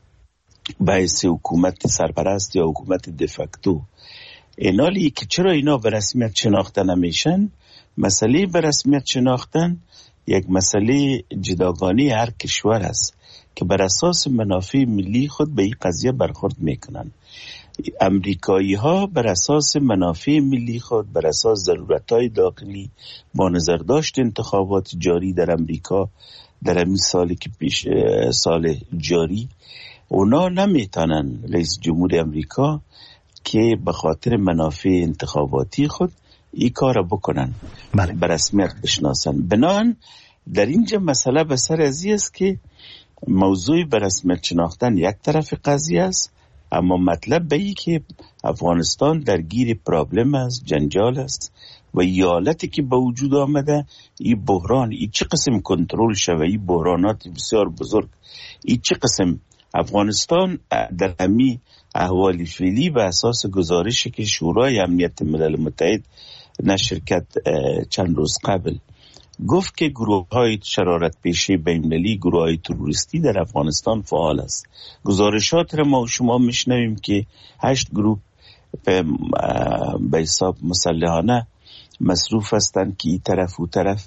باعث حکومت سرپرست یا حکومت دفکتو. اینالی که چرا اینا به رسمیت شناخته نمیشن، مسئله به رسمیت شناختن یک مسئله جداگانه هر کشور است که بر اساس منافع ملی خود به این قضیه برخورد میکنن. امریکایی ها بر اساس منافع ملی خود، بر اساس ضرورت‌های داخلی، با نظر داشت انتخابات جاری در امریکا در همین سالی که پیش سال جاری، اونا نمیتونن رئیس جمهور امریکا که به خاطر منافع انتخاباتی خود این کار بکنن، بله، به رسمیت بشناسن. بنابراین در اینجا مسئله به سر ازی است که موضوع به رسمیت شناختن یک طرف قضیه است، اما مطلب به ای که افغانستان درگیر پرابلم است، جنجال است و این حالتی که به وجود آمده، این بحران، این چه قسم کنترل شوه، این بحرانات بسیار بزرگ، این چه قسم افغانستان در همی احوال فعلی به اساس گزارشی که شورای امنیت ملل متحد نشر کرد چند روز قبل، گفت که گروه های شرارت پیشه بین‌المللی، گروه های تروریستی در افغانستان فعال است. گزارشات را ما و شما میشنویم که هشت گروه به حساب مسلحانه مصروف هستند که این طرف و طرف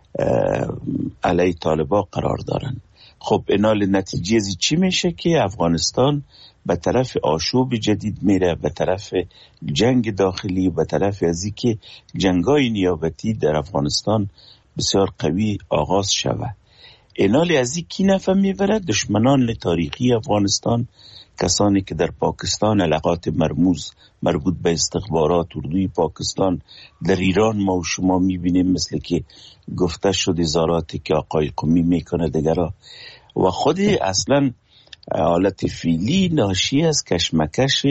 علیه طالبان قرار دارن. خب اینال نتیجه از چی میشه که افغانستان به طرف آشوب جدید میره، به طرف جنگ داخلی، به طرف ازی که جنگای نیابتی در افغانستان بسیار قوی آغاز شود. اینال ازی کی نفع میبره؟ دشمنان تاریخی افغانستان، کسانی که در پاکستان علاقات مرموز مربوط به استخبارات اردوی پاکستان، در ایران ما و شما میبینیم مثل که گفته شد ازاراتی که آقای قمی میکنه دیگرها، و خود اصلا حالت فعلی ناشی از کشمکش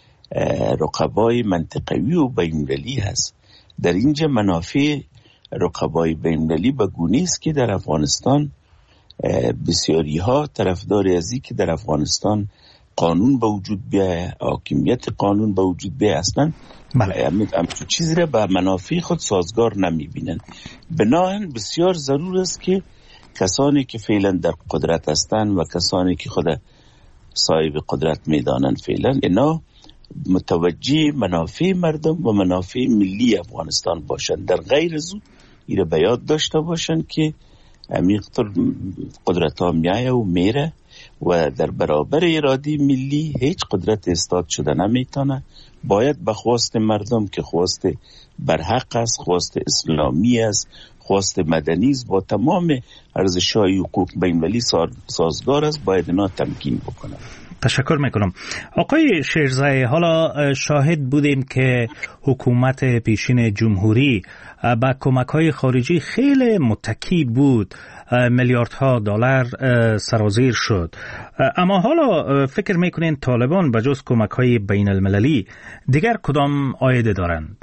رقبای منطقوی و بین‌المللی هست. در اینجا منافع رقبای بین‌المللی به گونه است که در افغانستان بسیاری ها طرفدار ازی که در افغانستان قانون به وجود بیایه، حاکمیت قانون به وجود بیایه، اصلا همچون چیزی را به منافع خود سازگار نمیبینن. بنابراین بسیار ضرور است که کسانی که فعلا در قدرت هستند و کسانی که خود صاحب قدرت میدانند فعلا، اینا متوجه منافع مردم و منافع ملی افغانستان باشند. در غیر از او ایره به یاد داشته باشند که امیقتر قدرت ها میایه و میره و در برابر اراده ملی هیچ قدرت استاد شده نمیتونه. باید به خواست مردم که خواست برحق است، خواست اسلامی است، خواست مدنی است، با تمام ارزش‌های حقوق بین‌المللی سازگار است، باید اینا تمکین بکنه. تشکر میکنم. آقای شیرزایی، حالا شاهد بودیم که حکومت پیشین جمهوری با کمک‌های خارجی خیلی متکی بود، میلیاردها دلار سرازیر شد. اما حالا فکر میکنین طالبان به جز کمک‌های بین المللی دیگر کدام عایده دارند؟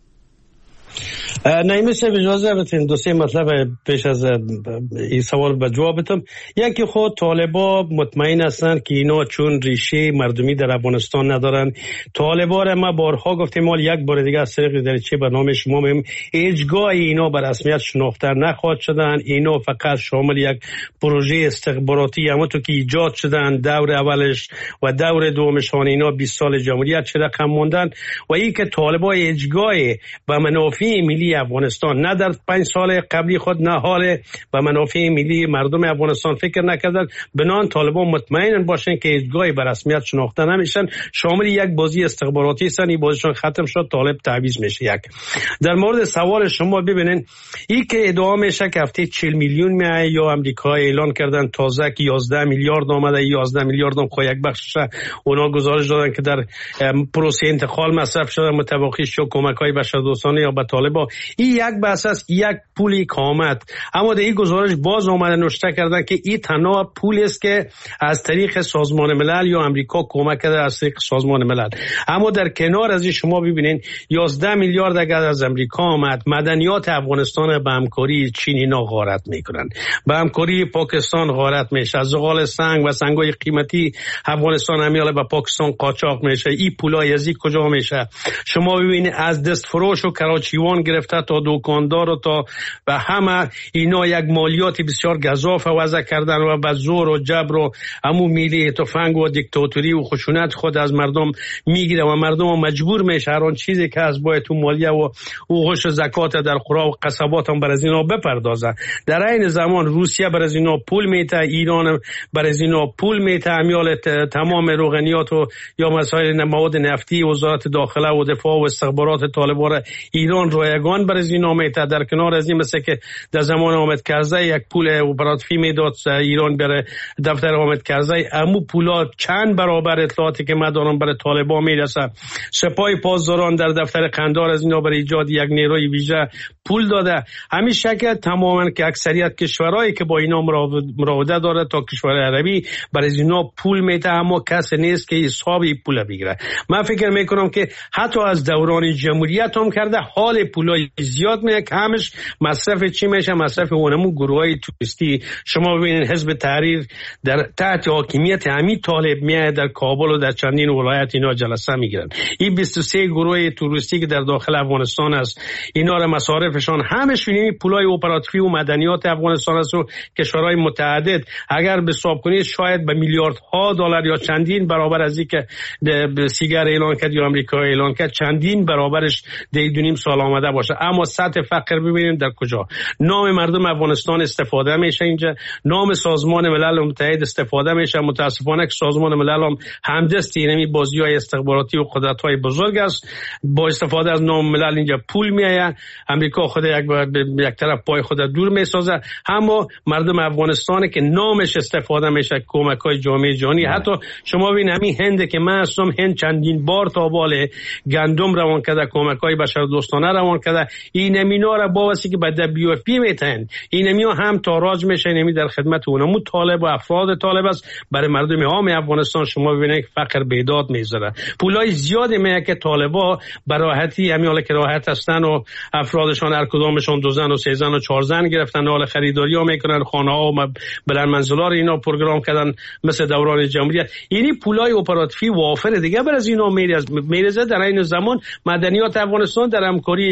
نایمه صاحب اجازه بدین دو سه مطلب پیش از این سوال به جواب بدم. یکی خود طالبا مطمئن هستند که اینا چون ریشه مردمی در افغانستان ندارن. طالبا را ما بارها گفتیم، مال یک بار دیگه از طریق دریچه برنامه شما میم هیچگاه اینا به رسمیت شناخته نخواهد شدن. اینا فقط شامل یک پروژه استخباراتی همونطور که ایجاد شدن دور اولش و دور دومش، اینا بیست سال جمهوریت چه رقم موندن و این که طالبا هیچگاه به منافع ملی افغانستان نه در پنج سال قبلی خود نه حال به منافع ملی مردم افغانستان فکر نکردن. بنان طالبان مطمئن باشن که هیچگاه به رسمیت شناخته نمیشن، شامل یک بازی استخباراتی هستن. این بازیشون ختم شد، طالب تعویض میشه. یک در مورد سوال شما ببینین، این که ادعا میشه که هفته چهل میلیون میای یا امریکا اعلان کردن تازه که یازده میلیارد آمده، یازده میلیارد هم خو یک بخشش اونا گزارش دادن که در پروسه انتقال مصرف شده متوقع شو کمک‌های بشردوستانه یا به طالبان. این یک بحث است، یک پولی که آمد، اما در این گزارش باز آمده نوشته کردن که این تنها پولی است که از طریق سازمان ملل یا امریکا کمک کرده از طریق سازمان ملل. اما در کنار از این شما ببینین یازده میلیارد اگر از امریکا آمد، مدنیات افغانستان به همکاری چین اینا غارت میکنن، به همکاری پاکستان غارت میشه، از زغال سنگ و سنگای قیمتی افغانستان همیاله به پاکستان قاچاق میشه. این پولای از این کجا میشه؟ شما ببینید از دست فروش و کراچیوان گرفته تا دکاندار و تا و همه اینا یک مالیات بسیار گزاف وضع کردن و به زور و جبر و همون میلی تفنگ و دیکتاتوری و خشونت خود از مردم میگیره و مردم مجبور میشه هر آن چیزی که از باید تو مالیه و حقوق زکات در قرا و قصبات هم بر از اینا بپردازه. در این زمان روسیه بر از اینا پول میته، ایران بر از اینا پول میته، امیال تمام روغنیات و یا مسائل مواد نفتی وزارت داخله و دفاع و استخبارات طالبان ایران رایگان بر از اینا میته. در کنار از این مثل که در زمان حامد کرزی یک پول اپراتیفی میداد ایران بره دفتر حامد کرزی، امو پولا چند برابر اطلاعاتی که ما دارم برای طالبان میرسه. سپاه پاسداران در دفتر قندار از اینا برای ایجاد یک نیروی ویژه پول داده. همین شکل تماما که اکثریت کشورهایی که با اینا مراوده داره تا کشور عربی برای اینا پول میده، اما کسی نیست که حسابی پول بگیره. من فکر میکنم که حتی از دوران جمهوریت هم کرده حال پولای زیاد میاد که همش مصرف چی میشه؟ مصرف اونمون گروهای توریستی. شما ببینید حزب تحریر در تحت حاکمیت همین طالب میاد در کابل و در چندین ولایت اینا جلسه میگیرن. این بیست و سه گروه توریستی که در داخل افغانستان است، اینا را مصارفشان همش این پولای اپراتیفی و مدنیات افغانستان است و کشورهای متعدد اگر به حساب کنید شاید به میلیاردها دلار یا چندین برابر از این که سیگر اعلان کرد یا آمریکا اعلان کرد چندین برابرش در دو نیم سال آمده باشه. اما سطح فقر ببینیم در کجا. نام مردم افغانستان استفاده میشه اینجا، نام سازمان ملل متحد استفاده میشه. متاسفانه که سازمان ملل هم همدست اینمی بازی‌های استخباراتی و قدرت‌های بزرگ است. با استفاده از نام ملل اینجا پول میآید. امریکا خود یک یک طرف پای خود دور میسازه، اما مردم افغانستان که نامش استفاده میشه کمک‌های جامعه جهانی. حتی شما ببین همین هند که من هستم، هند چندین بار تا باله گندم روان کرده، کمک‌های بشردوستانه روان کرده. این نمینا را با واسه که به دبلیو اف پی میتن، این نمینا هم تاراج میشه، نمی در خدمت اونمو طالب و افراد طالب است. برای مردم عام افغانستان شما ببینید فقر بیداد میذاره، پولای زیادی میه که طالبا براحتی همین حالا که راحت هستن و افرادشان هر کدامشون دو زن و سه زن و چهار زن گرفتن، حال خریداری ها میکنن، خانه ها و بلند منزلا رو اینا پروگرام کردن مثل دوران جمهوریت. یعنی پولای اپراتیفی وافر دیگه بر از اینا میرزه. میرزه در این زمان مدنیات افغانستان در همکاری چین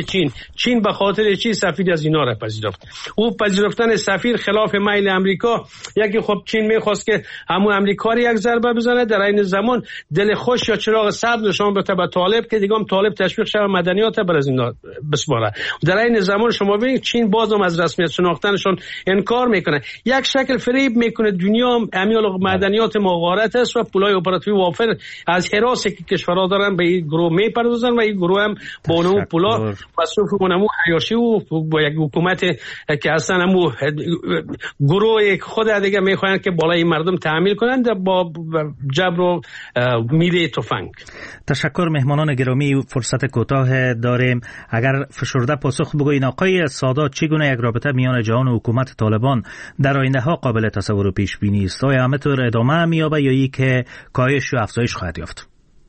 چین به خاطر چی سفیر از اینا را پذیرفت؟ او پذیرفتن سفیر خلاف میل امریکا. یکی خب چین میخواست که همو امریکا را یک ضربه بزنه، در این زمان دل خوش یا چراغ سبز نشان بده به طالب که دیگه هم طالب تشویق شود مدنیات بر از اینا بسپاره. در این زمان شما ببینید چین بازم از رسمیت شناختنشون انکار میکنه، یک شکل فریب میکنه دنیا. امیال مدنیات مغارت است و پولای اپراتیو وافر از حراسی که کشورها دارن به این گروه میپردازن و این گروه هم با اونم پولا مصروف کنمو حیاشی و با یک حکومت که اصلا همو گروه خود دیگه میخواین که بالای مردم تحمیل کنند با جبر و میله تفنگ. تشکر مهمانان گرامی. فرصت کوتاه داریم، اگر فشرده پاسخ بگویید آقای سادات چگونه یک رابطه میان جهان و حکومت طالبان در آینده ها قابل تصور و پیش بینی است؟ آیا همه طور ادامه می‌یابد یا ای که کاهش و افزایش خواهد یافت؟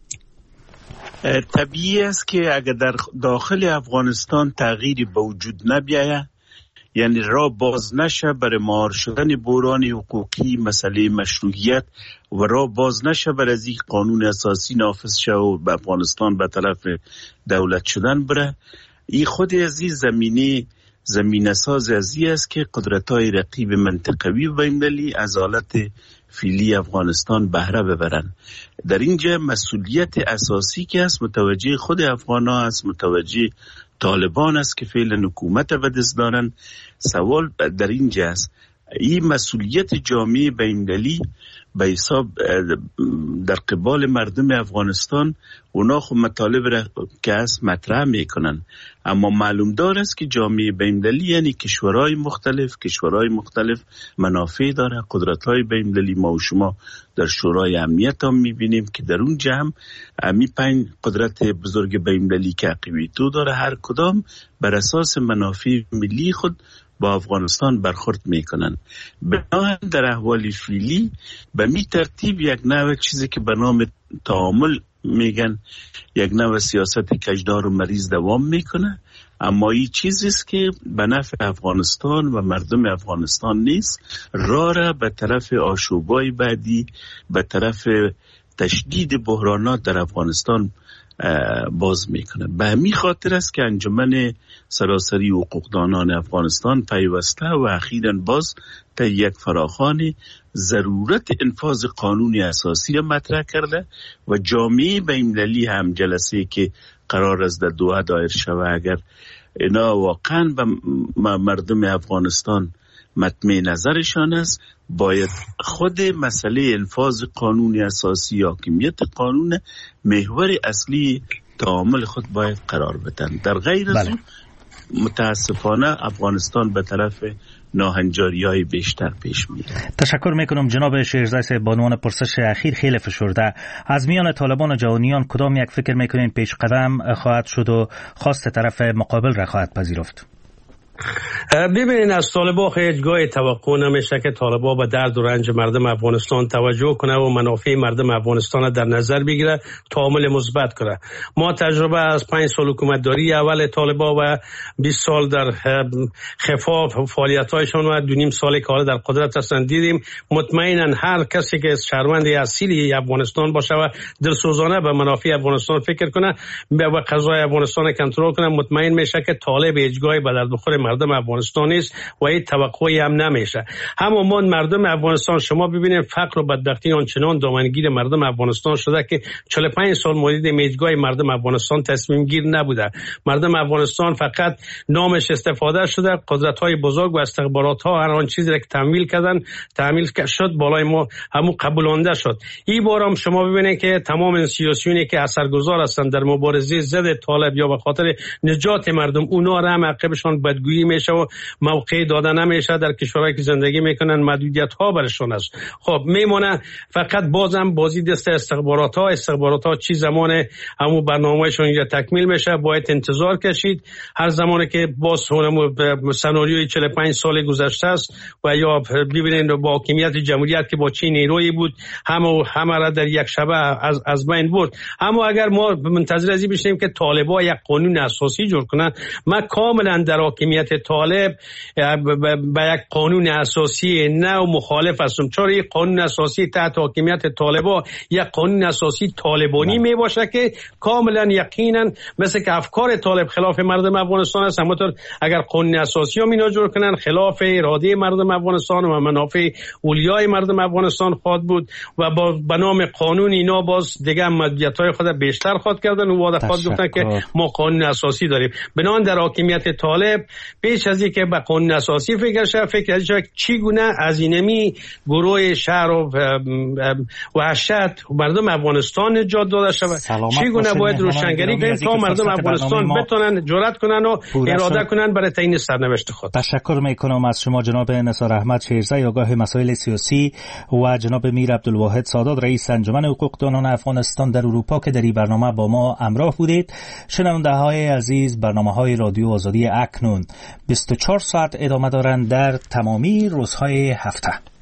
طبیعی است که اگر در داخل افغانستان تغییری به وجود نبیاید، یعنی راه باز نشه برای مهار شدن بحران حقوقی، مسئله مشروعیت و راه باز نشه برای از این قانون اساسی نافذ شه و به افغانستان به طرف دولت شدن بره، این خود از این زمینه زمینه ساز از این است که قدرت‌های رقیب منطقوی و بین‌المللی از حالت فعلی افغانستان بهره ببرن. در اینجا مسئولیت اساسی که است متوجه خود افغان‌ها است، متوجه طالبان است که فعلا حکومت به دست دارن. سوال در اینجا است این مسئولیت جامعه بین‌المللی به حساب در قبال مردم افغانستان اونا خود مطالب را که است مطرح میکنن، اما معلوم دار است که جامعه بین‌المللی یعنی کشورهای مختلف کشورهای مختلف منافع داره، قدرت‌های بین‌المللی. ما و شما در شورای امنیت هم میبینیم که در اون جمع امی پنج قدرت بزرگ بین‌المللی که عقیدتو داره، هر کدام بر اساس منافع ملی خود با افغانستان برخورد میکنن. بنابراین در احوال فعلی به می ترتیب یک نوع چیزی که به نام تعامل میگن، یک نوع سیاست کجدار و مریض دوام میکنه، اما این چیزی است که به نفع افغانستان و مردم افغانستان نیست، راه را به طرف آشوبای بعدی، به طرف تشدید بحرانات در افغانستان باز میکنه. به همین خاطر است که انجمن سراسری حقوقدانان افغانستان پیوسته و اخیراً باز تا یک فراخوان ضرورت انفاذ قانون اساسی را مطرح کرده و جامعه بین‌المللی هم جلسه که قرار است در دوحه دایر شود، اگر اینا واقعاً به مردم افغانستان مطمئن نظرشان است، باید خود مسئله انفاذ قانون اساسی یا حاکمیت قانون محور اصلی تعامل خود باید قرار بدن. در غیر از اون متاسفانه افغانستان به طرف ناهنجاری‌های بیشتر پیش میره. تشکر میکنم جناب شیرزای صاحب. بانوان پرسش اخیر خیلی فشرده، از میان طالبان و جهانیان کدام یک فکر میکنین پیش قدم خواهد شد و خواست طرف مقابل را خواهد پذیرفت؟ ببینید از طالبا هیچگاه توقع نمیشه که طالبا به درد و رنج مردم افغانستان توجه کنه و منافع مردم افغانستان در نظر بگیره، تعامل مثبت کنه. ما تجربه از پنج سال حکومتداری اول طالبا و بیست سال در خفاف فعالیت‌هایشون و دو نیم سالی که حالا در قدرت هستند دیدیم. مطمئنا هر کسی که شهروند اصیل افغانستان باشه و دلسوزانه به منافع افغانستان فکر کنه و قضای افغانستان کنترل کنه، مطمئن میشه که طالب هیچگاه به درد بخور مردم افغانستان نیست و این توقعی هم نمیشه. همون مردم افغانستان شما ببینید فقر و بدبختی آنچنان دامنگیر مردم افغانستان شده که چهل و پنج سال مورد میجگاه مردم افغانستان تصمیم گیر نبوده. مردم افغانستان فقط نامش استفاده شده، قدرت های بزرگ و استخبارات ها هر آن چیزی که تمویل کردن تمویل شد بالای ما همو قبولانده شد. این بار هم شما ببینید که تمام سیاسیونی که اثرگذار هستند در مبارزه ضد طالب یا به خاطر نجات مردم، اونا را هم عقبشان بدگویی میشه و موقع داده نمیشه. در کشورهایی که زندگی میکنن محدودیت ها برشون است. خب میمونه فقط بازم بازی دست استخبارات ها. استخبارات ها چی زمان همو برنامه‌شون اینجا تکمیل میشه باید انتظار کشید. هر زمانی که باز همون سناریوی چهل و پنج سال گذشته است و یا ببینید با حاکمیت جمهوریت که با چی نیرویی بود همه همه را در یک شبه از از بین برد. اما اگر ما منتظر ازی بشیم که طالبان یک قانون اساسی جور کنن، ما کاملا در حاکمیت حاکمیت طالب به یک قانون اساسی نو مخالف هستم، چون این قانون اساسی تحت حاکمیت طالبا یک قانون اساسی طالبانی می باشه که کاملا یقینا مثل که افکار طالب خلاف مردم افغانستان است، همونطور اگر قانون اساسی هم اینا جور کنن خلاف اراده مردم افغانستان و منافع اولیای مردم افغانستان خواهد بود و با به نام قانون اینا باز دیگه مدیت‌های خود بیشتر خواهد کردن و واضح خواهد گفتن که ما قانون اساسی داریم. بنان در حاکمیت طالب پیش از اینکه به قانون اساسی فکر شه، فکر از چگونه از اینمی گروه شهر و وحشت مردم افغانستان نجات داده شود، چگونه باید روشنگری کنیم تا مردم افغانستان بتونن جرأت کنن و اراده کنن برای تعیین سرنوشت خود. تشکر میکنم از شما جناب نثار احمد شیرزی، آگاه مسائل سیاسی، و جناب میر عبدالواحد سادات، رئیس انجمن حقوقدانان افغانستان در اروپا که در این برنامه با ما همراه بودید. شنونده های عزیز، برنامه های رادیو آزادی اکنون بیست و چهار ساعت ادامه دارند در تمامی روزهای هفته.